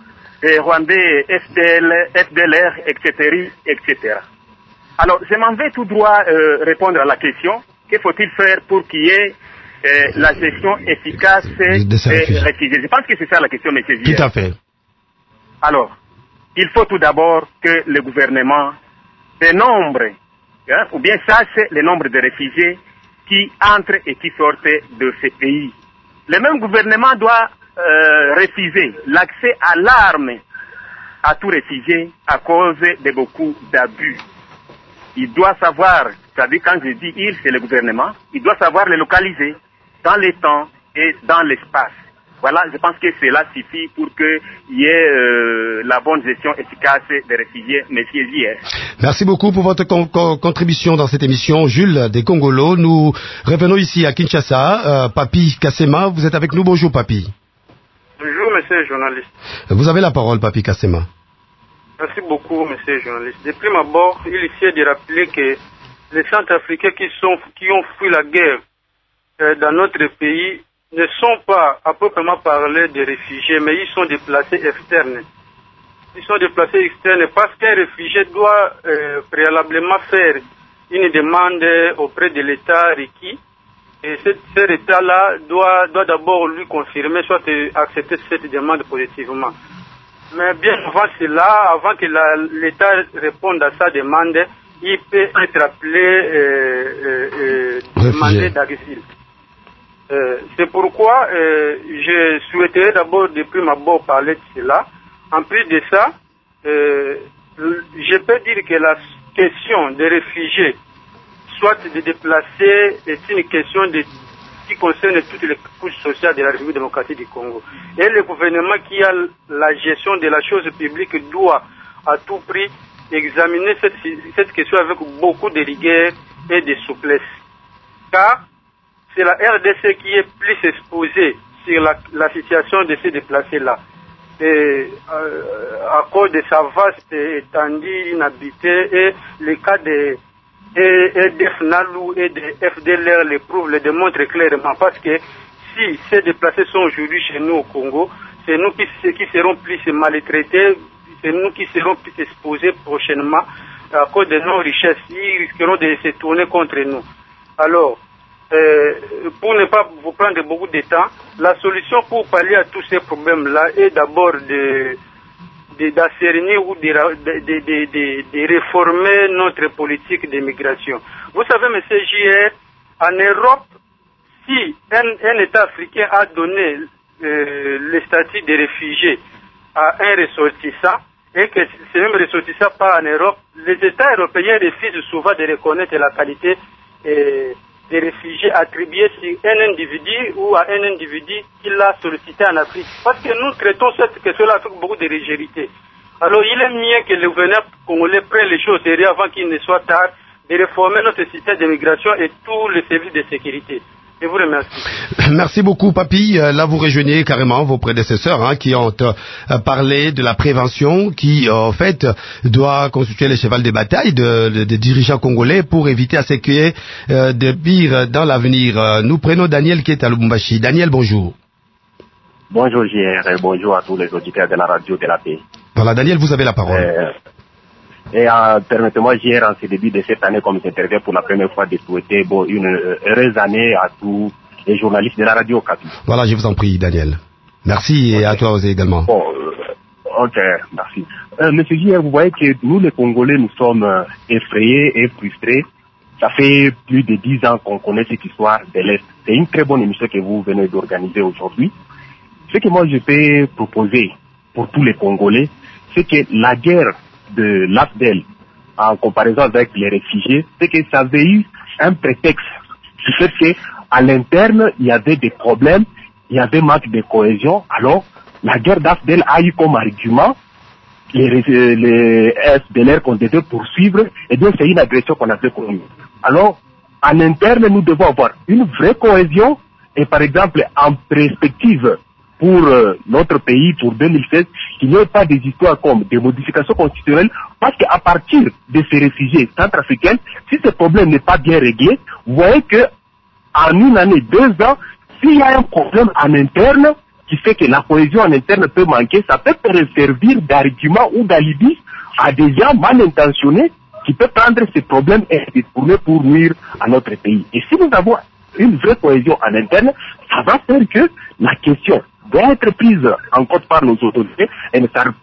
des Rwandais, FDLR, etc., etc. Alors, je m'en vais tout droit répondre à la question. Que faut-il faire pour qu'il y ait la gestion efficace des réfugiés? Je pense que c'est ça la question, M. Vier. Tout à fait. Alors, il faut tout d'abord que le gouvernement dénombre, ou bien sache le nombre de réfugiés qui entrent et qui sortent de ces pays. Le même gouvernement doit refuser l'accès à l'arme à tout réfugié à cause de beaucoup d'abus. Il doit savoir, c'est-à-dire quand je dis il, c'est le gouvernement, il doit savoir les localiser dans les temps et dans l'espace. Voilà, je pense que cela suffit pour qu'il y ait la bonne gestion efficace des réfugiés, messieurs JR. Merci beaucoup pour votre contribution dans cette émission. Jules des Congolo, nous revenons ici à Kinshasa. Papi Kassema, vous êtes avec nous. Bonjour Papi. Bonjour monsieur le journaliste. Vous avez la parole Papi Kassema. Merci beaucoup monsieur le journaliste. Depuis ma bord, il essaie de rappeler que les Centrafricains qui ont fui la guerre dans notre pays ne sont pas à proprement parler des réfugiés, mais ils sont déplacés externes. Ils sont déplacés externes parce qu'un réfugié doit préalablement faire une demande auprès de l'État requis. Et cet État-là doit d'abord lui confirmer, soit accepter cette demande positivement. Mais bien avant cela, avant que l'État réponde à sa demande, il peut être appelé demander d'asile. C'est pourquoi je souhaiterais d'abord depuis ma bord parler de cela. En plus de ça, je peux dire que la question des réfugiés, soit de déplacer, est une question qui concerne toutes les couches sociales de la République démocratique du Congo. Et le gouvernement qui a la gestion de la chose publique doit à tout prix examiner cette question avec beaucoup de rigueur et de souplesse. Car c'est la RDC qui est plus exposée sur la situation de ces déplacés-là. Et à cause de sa vaste étendue inhabitée et le cas des FNALU et des FDLR le démontrent clairement, parce que si ces déplacés sont aujourd'hui chez nous au Congo, c'est nous qui serons plus maltraités, c'est nous qui serons plus exposés prochainement à cause de nos richesses. Ils risqueront de se tourner contre nous. Alors, pour ne pas vous prendre beaucoup de temps, la solution pour pallier à tous ces problèmes-là est d'abord d'assainir ou de réformer notre politique d'immigration. Vous savez, M. JR, en Europe, si un État africain a donné le statut de réfugié à un ressortissant, et que ce même ressortissant pas en Europe, les États européens refusent souvent de reconnaître la qualité des réfugiés attribués sur un individu ou à un individu qui l'a sollicité en Afrique. Parce que nous traitons cette question-là avec beaucoup de légèreté. Alors il est mieux que le gouvernement congolais prenne les choses sérieux avant qu'il ne soit tard de réformer notre système d'immigration et tous les services de sécurité. Je vous remercie. Merci beaucoup, Papi. Là, vous rejoignez carrément vos prédécesseurs qui ont parlé de la prévention qui, en fait, doit constituer le cheval de bataille des dirigeants congolais pour éviter à ce qu'il y ait de pire dans l'avenir. Nous prenons Daniel qui est à Lubumbashi. Daniel, bonjour. Bonjour, JR, et bonjour à tous les auditeurs de la radio de la paix. Voilà, Daniel, vous avez la parole. Permettez-moi, JR, en ce début de cette année, comme j'interviens pour la première fois, de souhaiter une heureuse année à tous les journalistes de la radio Okapi. Voilà, je vous en prie, Daniel. Merci et à toi également. Ok, merci. Monsieur JR, vous voyez que nous, les Congolais, nous sommes effrayés et frustrés. Ça fait plus de 10 ans qu'on connaît cette histoire de l'Est. C'est une très bonne émission que vous venez d'organiser aujourd'hui. Ce que moi je peux proposer pour tous les Congolais, c'est que la guerre de l'AFDEL en comparaison avec les réfugiés, c'est que ça avait eu un prétexte du fait qu'à l'interne, il y avait des problèmes, il y avait manque de cohésion. Alors, la guerre d'AFDEL a eu comme argument les FDLR qu'on devait poursuivre, et bien c'est une agression qu'on avait connue. Alors, en interne, nous devons avoir une vraie cohésion, et par exemple, en perspective pour notre pays, pour 2016, qu'il n'y ait pas des histoires comme des modifications constitutionnelles, parce qu'à partir de ces réfugiés centrafricains, si ce problème n'est pas bien réglé, vous voyez que en une année, 2 ans, s'il y a un problème en interne, qui fait que la cohésion en interne peut manquer, ça peut servir d'argument ou d'alibi à des gens mal intentionnés qui peuvent prendre ces problèmes et les détourner pour nuire à notre pays. Et si nous avons une vraie cohésion en interne, ça va faire que la question doit être prise en compte par nos autorités et ça ne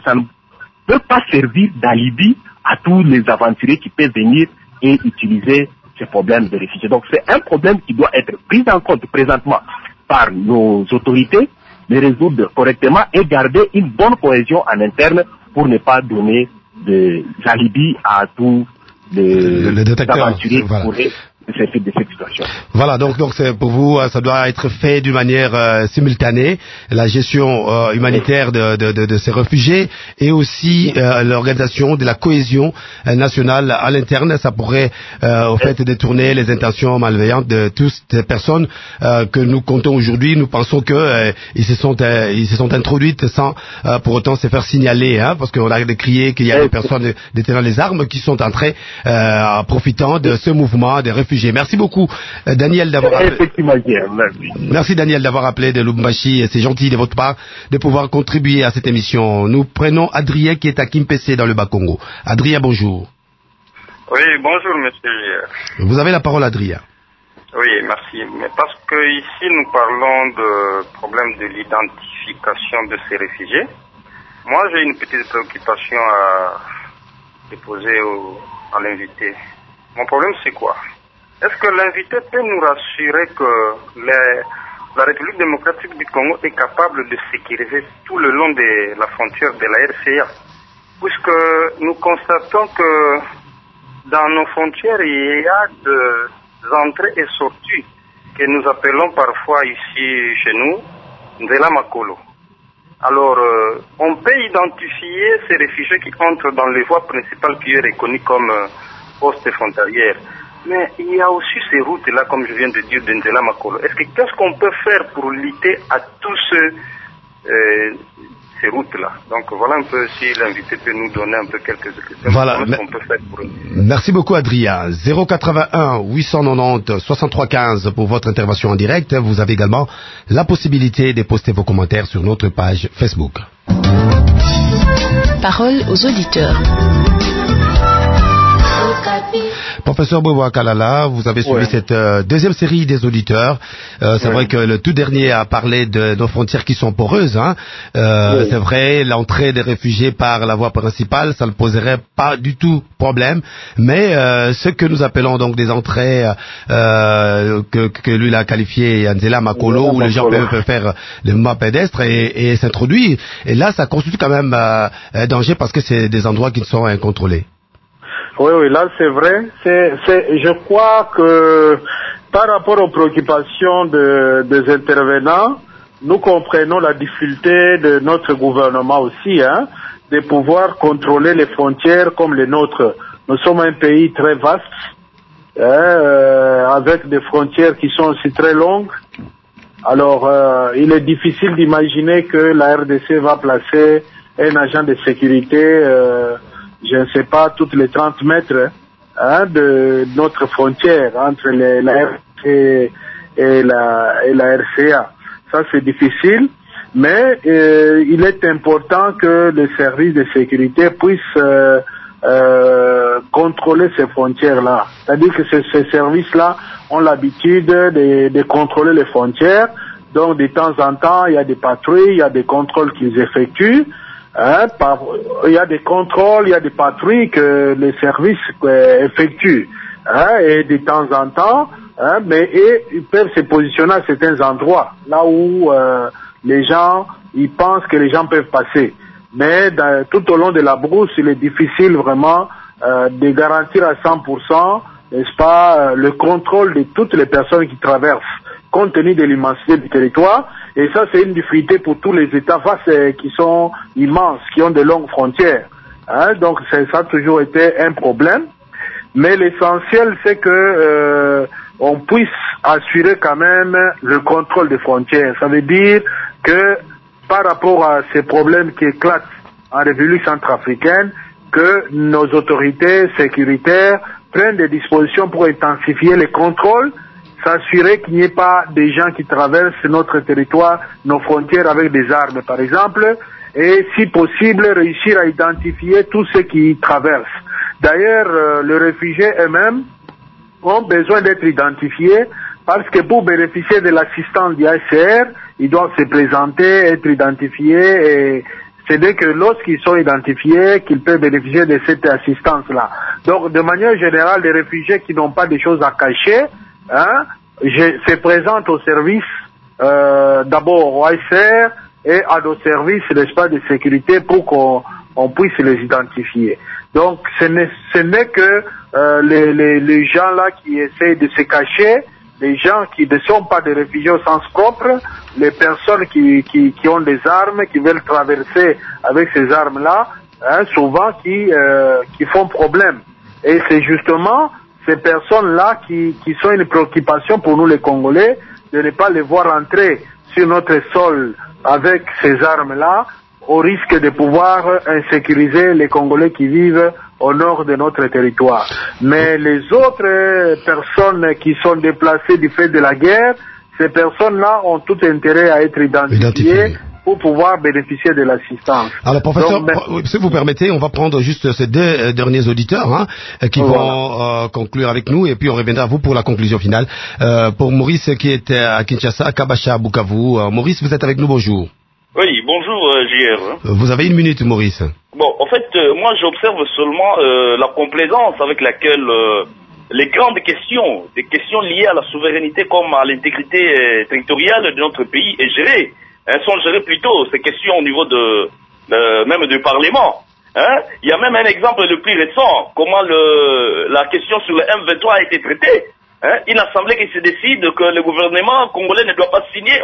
peut pas servir d'alibi à tous les aventuriers qui peuvent venir et utiliser ces problèmes de réfugiés. Donc c'est un problème qui doit être pris en compte présentement par nos autorités, les résoudre correctement et garder une bonne cohésion en interne pour ne pas donner des alibis à tous les aventuriers qui pourraient de cette situation. Voilà, donc c'est pour vous, ça doit être fait d'une manière simultanée, la gestion humanitaire de ces réfugiés et aussi l'organisation de la cohésion nationale à l'interne. Ça pourrait au fait détourner les intentions malveillantes de toutes ces personnes que nous comptons aujourd'hui. Nous pensons que ils se sont introduites sans pour autant se faire signaler, parce qu'on a crié qu'il y a des personnes détenant les armes qui sont entrées profitant de ce mouvement des réfugiés. Merci beaucoup, Daniel, d'avoir appelé. Merci, Daniel, d'avoir appelé de Lubumbashi. C'est gentil de votre part de pouvoir contribuer à cette émission. Nous prenons Adrien qui est à Kimpese dans le Bas-Congo. Adrien, bonjour. Oui, bonjour, monsieur. Vous avez la parole, Adrien. Oui, merci. Mais parce que ici, nous parlons de problème de l'identification de ces réfugiés. Moi, j'ai une petite préoccupation à déposer à l'invité. Mon problème, c'est quoi? Est-ce que l'invité peut nous rassurer que la République démocratique du Congo est capable de sécuriser tout le long de la frontière de la RCA? Puisque nous constatons que dans nos frontières, il y a des entrées et sorties que nous appelons parfois ici chez nous Nzela Makolo. Alors, on peut identifier ces réfugiés qui entrent dans les voies principales qui est reconnues comme poste frontalière. Mais il y a aussi ces routes-là, comme je viens de dire, de Nzela Makolo. Qu'est-ce qu'on peut faire pour lutter à tous ces routes-là? Donc voilà un peu si l'invité peut nous donner un peu quelques questions. Voilà. Qu'on peut faire pour... Merci beaucoup, Adrien. 081 890 63 15 pour votre intervention en direct. Vous avez également la possibilité de poster vos commentaires sur notre page Facebook. Parole aux auditeurs. Professeur Boboa Kalala, vous avez suivi cette deuxième série des auditeurs. C'est vrai que le tout dernier a parlé de nos frontières qui sont poreuses. C'est vrai, l'entrée des réfugiés par la voie principale, ça ne poserait pas du tout problème. Mais ce que nous appelons donc des entrées que lui a qualifié Nzela Makolo, où les gens peuvent faire le mouvement pédestre et s'introduire. Et là, ça constitue quand même un danger parce que c'est des endroits qui sont incontrôlés. Oui, là c'est vrai. Je crois que par rapport aux préoccupations des intervenants, nous comprenons la difficulté de notre gouvernement aussi, de pouvoir contrôler les frontières comme les nôtres. Nous sommes un pays très vaste, avec des frontières qui sont aussi très longues. Alors, il est difficile d'imaginer que la RDC va placer un agent de sécurité je ne sais pas, toutes les 30 mètres de notre frontière entre la RDC et la RCA. Ça, c'est difficile, mais il est important que les services de sécurité puissent contrôler ces frontières-là. C'est-à-dire que ces services-là ont l'habitude de contrôler les frontières. Donc, de temps en temps, il y a des patrouilles, il y a des contrôles qu'ils effectuent. Il y a des contrôles, il y a des patrouilles que les services effectuent, et de temps en temps, mais ils peuvent se positionner à certains endroits, là où les gens, ils pensent que les gens peuvent passer. Mais tout au long de la brousse, il est difficile vraiment de garantir à 100%, n'est-ce pas, le contrôle de toutes les personnes qui traversent, compte tenu de l'immensité du territoire. Et ça, c'est une difficulté pour tous les États vastes qui sont immenses, qui ont de longues frontières. Donc, ça a toujours été un problème. Mais l'essentiel, c'est que on puisse assurer quand même le contrôle des frontières. Ça veut dire que par rapport à ces problèmes qui éclatent en République centrafricaine, que nos autorités sécuritaires prennent des dispositions pour intensifier les contrôles s'assurer qu'il n'y ait pas des gens qui traversent notre territoire, nos frontières avec des armes, par exemple, et si possible, réussir à identifier tous ceux qui traversent. D'ailleurs, les réfugiés eux-mêmes ont besoin d'être identifiés parce que pour bénéficier de l'assistance du HCR, ils doivent se présenter, être identifiés et c'est dès que lorsqu'ils sont identifiés qu'ils peuvent bénéficier de cette assistance-là. Donc, de manière générale, les réfugiés qui n'ont pas de choses à cacher, se présentent au service, d'abord au HCR et à nos services, n'est-ce pas, de sécurité pour qu'on puisse les identifier. Donc, ce n'est que les gens là qui essayent de se cacher, les gens qui ne sont pas des réfugiés au sens propre, les personnes qui ont des armes, qui veulent traverser avec ces armes-là, souvent qui font problème. Et c'est justement ces personnes-là qui sont une préoccupation pour nous les Congolais, de ne pas les voir entrer sur notre sol avec ces armes-là, au risque de pouvoir insécuriser les Congolais qui vivent au nord de notre territoire. Mais les autres personnes qui sont déplacées du fait de la guerre, ces personnes-là ont tout intérêt à être identifiées pour pouvoir bénéficier de l'assistance. Alors, professeur, si vous permettez, on va prendre juste ces deux derniers auditeurs qui vont conclure avec nous, et puis on reviendra à vous pour la conclusion finale. Pour Maurice qui est à Kinshasa, Kabasha, Bukavu. Maurice, vous êtes avec nous, bonjour. Oui, bonjour JR. Vous avez une minute, Maurice. Bon, en fait, moi j'observe seulement la complaisance avec laquelle les grandes questions, des questions liées à la souveraineté comme à l'intégrité territoriale de notre pays est gérée. Sont gérées plutôt ces questions au niveau même du Parlement. Il y a même un exemple le plus récent, comment la question sur le M23 a été traitée. Une assemblée qui se décide que le gouvernement congolais ne doit pas signer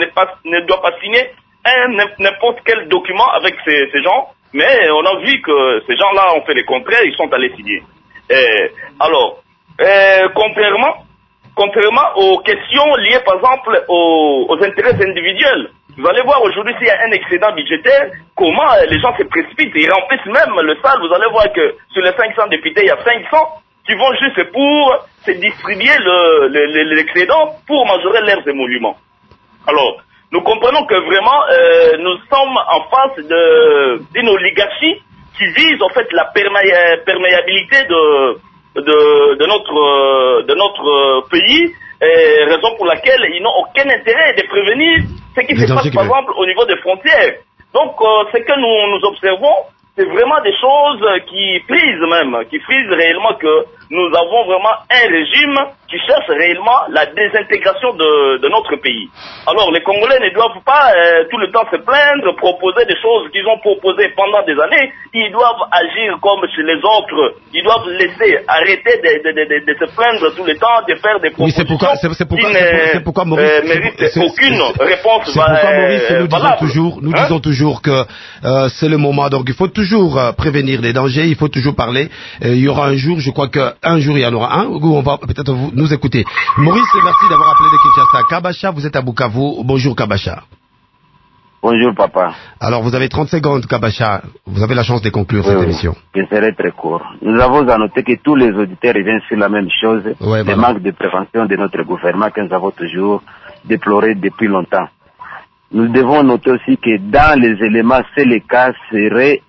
n'importe quel document avec ces gens, mais on a vu que ces gens-là ont fait le contraire, ils sont allés signer. Alors, contrairement aux questions liées par exemple aux intérêts individuels, vous allez voir aujourd'hui s'il y a un excédent budgétaire, comment les gens se précipitent, ils remplissent même le salle, vous allez voir que sur les 500 députés, il y a 500 qui vont juste pour se distribuer l'excédent pour majorer leurs émoluments. Alors, nous comprenons que vraiment, nous sommes en face d'une oligarchie qui vise en fait la perméabilité de notre pays, raison pour laquelle ils n'ont aucun intérêt de prévenir ce qui se passe par exemple au niveau des frontières. Donc, ce que nous observons, c'est vraiment des choses qui frisent réellement que nous avons vraiment un régime qui cherche réellement la désintégration de notre pays. Alors les Congolais ne doivent pas tout le temps se plaindre, proposer des choses qu'ils ont proposées pendant des années. Ils doivent agir comme chez les autres. Ils doivent arrêter de se plaindre tout le temps, de faire des propositions c'est pourquoi Maurice, méritent aucune réponse. C'est pourquoi Maurice, nous disons toujours que c'est le moment. Donc il faut toujours prévenir les dangers, il faut toujours parler. Il y aura un jour, je crois qu'un jour il y en aura un, où on va peut-être nous écouter. Maurice, merci d'avoir appelé de Kinshasa. Kabasha, vous êtes à Bukavu. Bonjour Kabasha. Bonjour papa. Alors vous avez 30 secondes Kabasha. Vous avez la chance de conclure cette émission. Je serai très court. Nous avons à noter que tous les auditeurs reviennent sur la même chose, le manque de prévention de notre gouvernement que nous avons toujours déploré depuis longtemps. Nous devons noter aussi que dans les éléments, c'est le cas seraient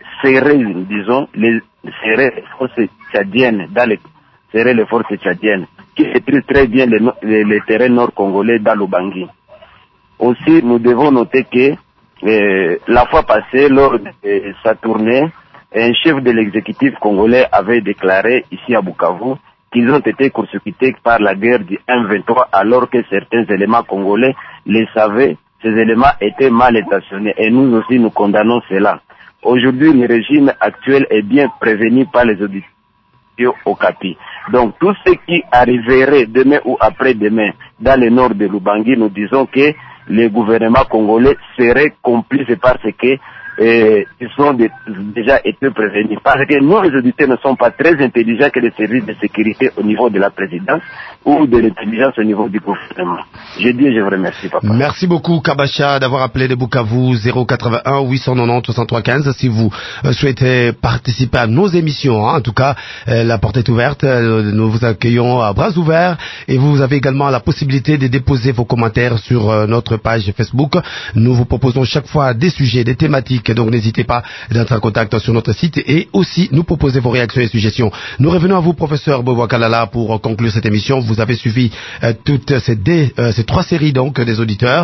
les forces tchadiennes, seraient les forces tchadiennes, qui maîtrisent très bien les terrains nord-congolais dans l'Ubangi. Aussi, nous devons noter que la fois passée, lors de sa tournée, un chef de l'exécutif congolais avait déclaré ici à Bukavu qu'ils ont été court-circuités par la guerre du M23 alors que certains éléments congolais les savaient. Ces éléments étaient mal intentionnés et nous aussi nous condamnons cela. Aujourd'hui, le régime actuel est bien prévenu par les auditeurs au Capi. Donc, tout ce qui arriverait demain ou après-demain dans le nord de l'Ubangi, nous disons que le gouvernement congolais serait complice parce que ils sont déjà été prévenus. Parce que nous, les auditeurs, ne sont pas très intelligents que les services de sécurité au niveau de la présidence ou de l'intelligence au niveau du gouvernement. Je dis et je vous remercie, papa. Merci beaucoup, Kabacha, d'avoir appelé de Bukavu 081 890 63 15. Si vous souhaitez participer à nos émissions, en tout cas, la porte est ouverte. Nous vous accueillons à bras ouverts et vous avez également la possibilité de déposer vos commentaires sur notre page Facebook. Nous vous proposons chaque fois des sujets, des thématiques, donc n'hésitez pas d'entrer en contact sur notre site et aussi nous proposer vos réactions et suggestions. Nous revenons à vous, professeur Bobo Kalala, pour conclure cette émission. Vous avez suivi toutes ces 3 séries donc des auditeurs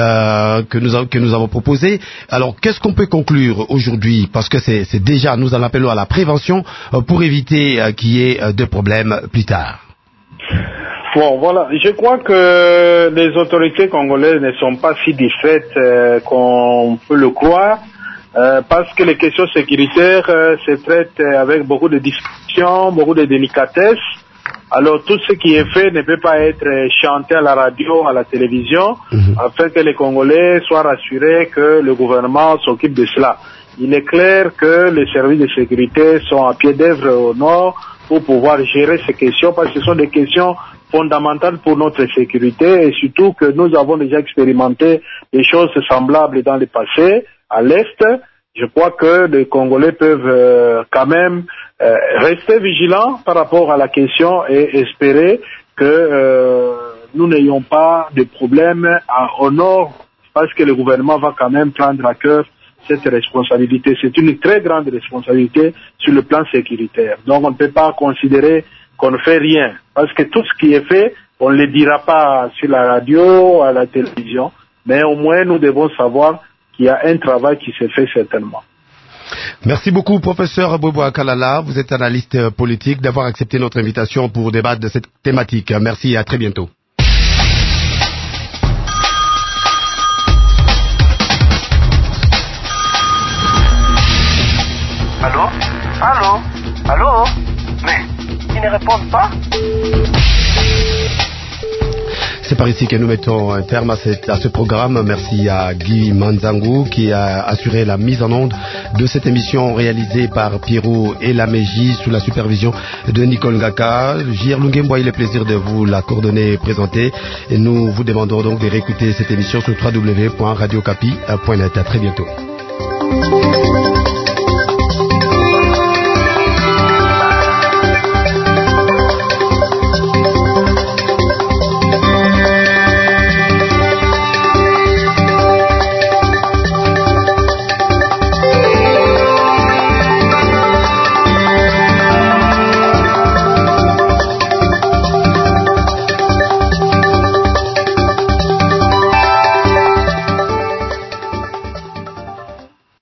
que nous avons proposées. Alors qu'est-ce qu'on peut conclure aujourd'hui, parce que c'est déjà, nous en appelons à la prévention pour éviter qu'il y ait de problèmes plus tard. Bon, voilà. Je crois que les autorités congolaises ne sont pas si distraites qu'on peut le croire, parce que les questions sécuritaires se traitent avec beaucoup de discussion, beaucoup de délicatesse. Alors tout ce qui est fait ne peut pas être chanté à la radio, à la télévision, afin que les Congolais soient rassurés que le gouvernement s'occupe de cela. Il est clair que les services de sécurité sont à pied d'œuvre au nord pour pouvoir gérer ces questions, parce que ce sont des questions fondamentales pour notre sécurité, et surtout que nous avons déjà expérimenté des choses semblables dans le passé, à l'Est. Je crois que les Congolais peuvent quand même rester vigilants par rapport à la question et espérer que nous n'ayons pas de problèmes au nord, parce que le gouvernement va quand même prendre à cœur cette responsabilité. C'est une très grande responsabilité sur le plan sécuritaire. Donc on ne peut pas considérer qu'on ne fait rien, parce que tout ce qui est fait, on ne le dira pas sur la radio, à la télévision, mais au moins nous devons savoir qu'il y a un travail qui se fait certainement. Merci beaucoup, professeur Bobo Kalala. Vous êtes analyste politique, d'avoir accepté notre invitation pour débattre de cette thématique. Merci et à très bientôt. Allô? Allô? Allô? Mais ils ne répondent pas. C'est par ici que nous mettons un terme à ce programme. Merci à Guy Manzangu qui a assuré la mise en onde de cette émission réalisée par Pierrot et Laméji sous la supervision de Nicole Ngaka. J.R. Lungembo a eu le plaisir de vous la coordonner et présenter. Et nous vous demandons donc de réécouter cette émission sur www.radiocapi.net. À très bientôt.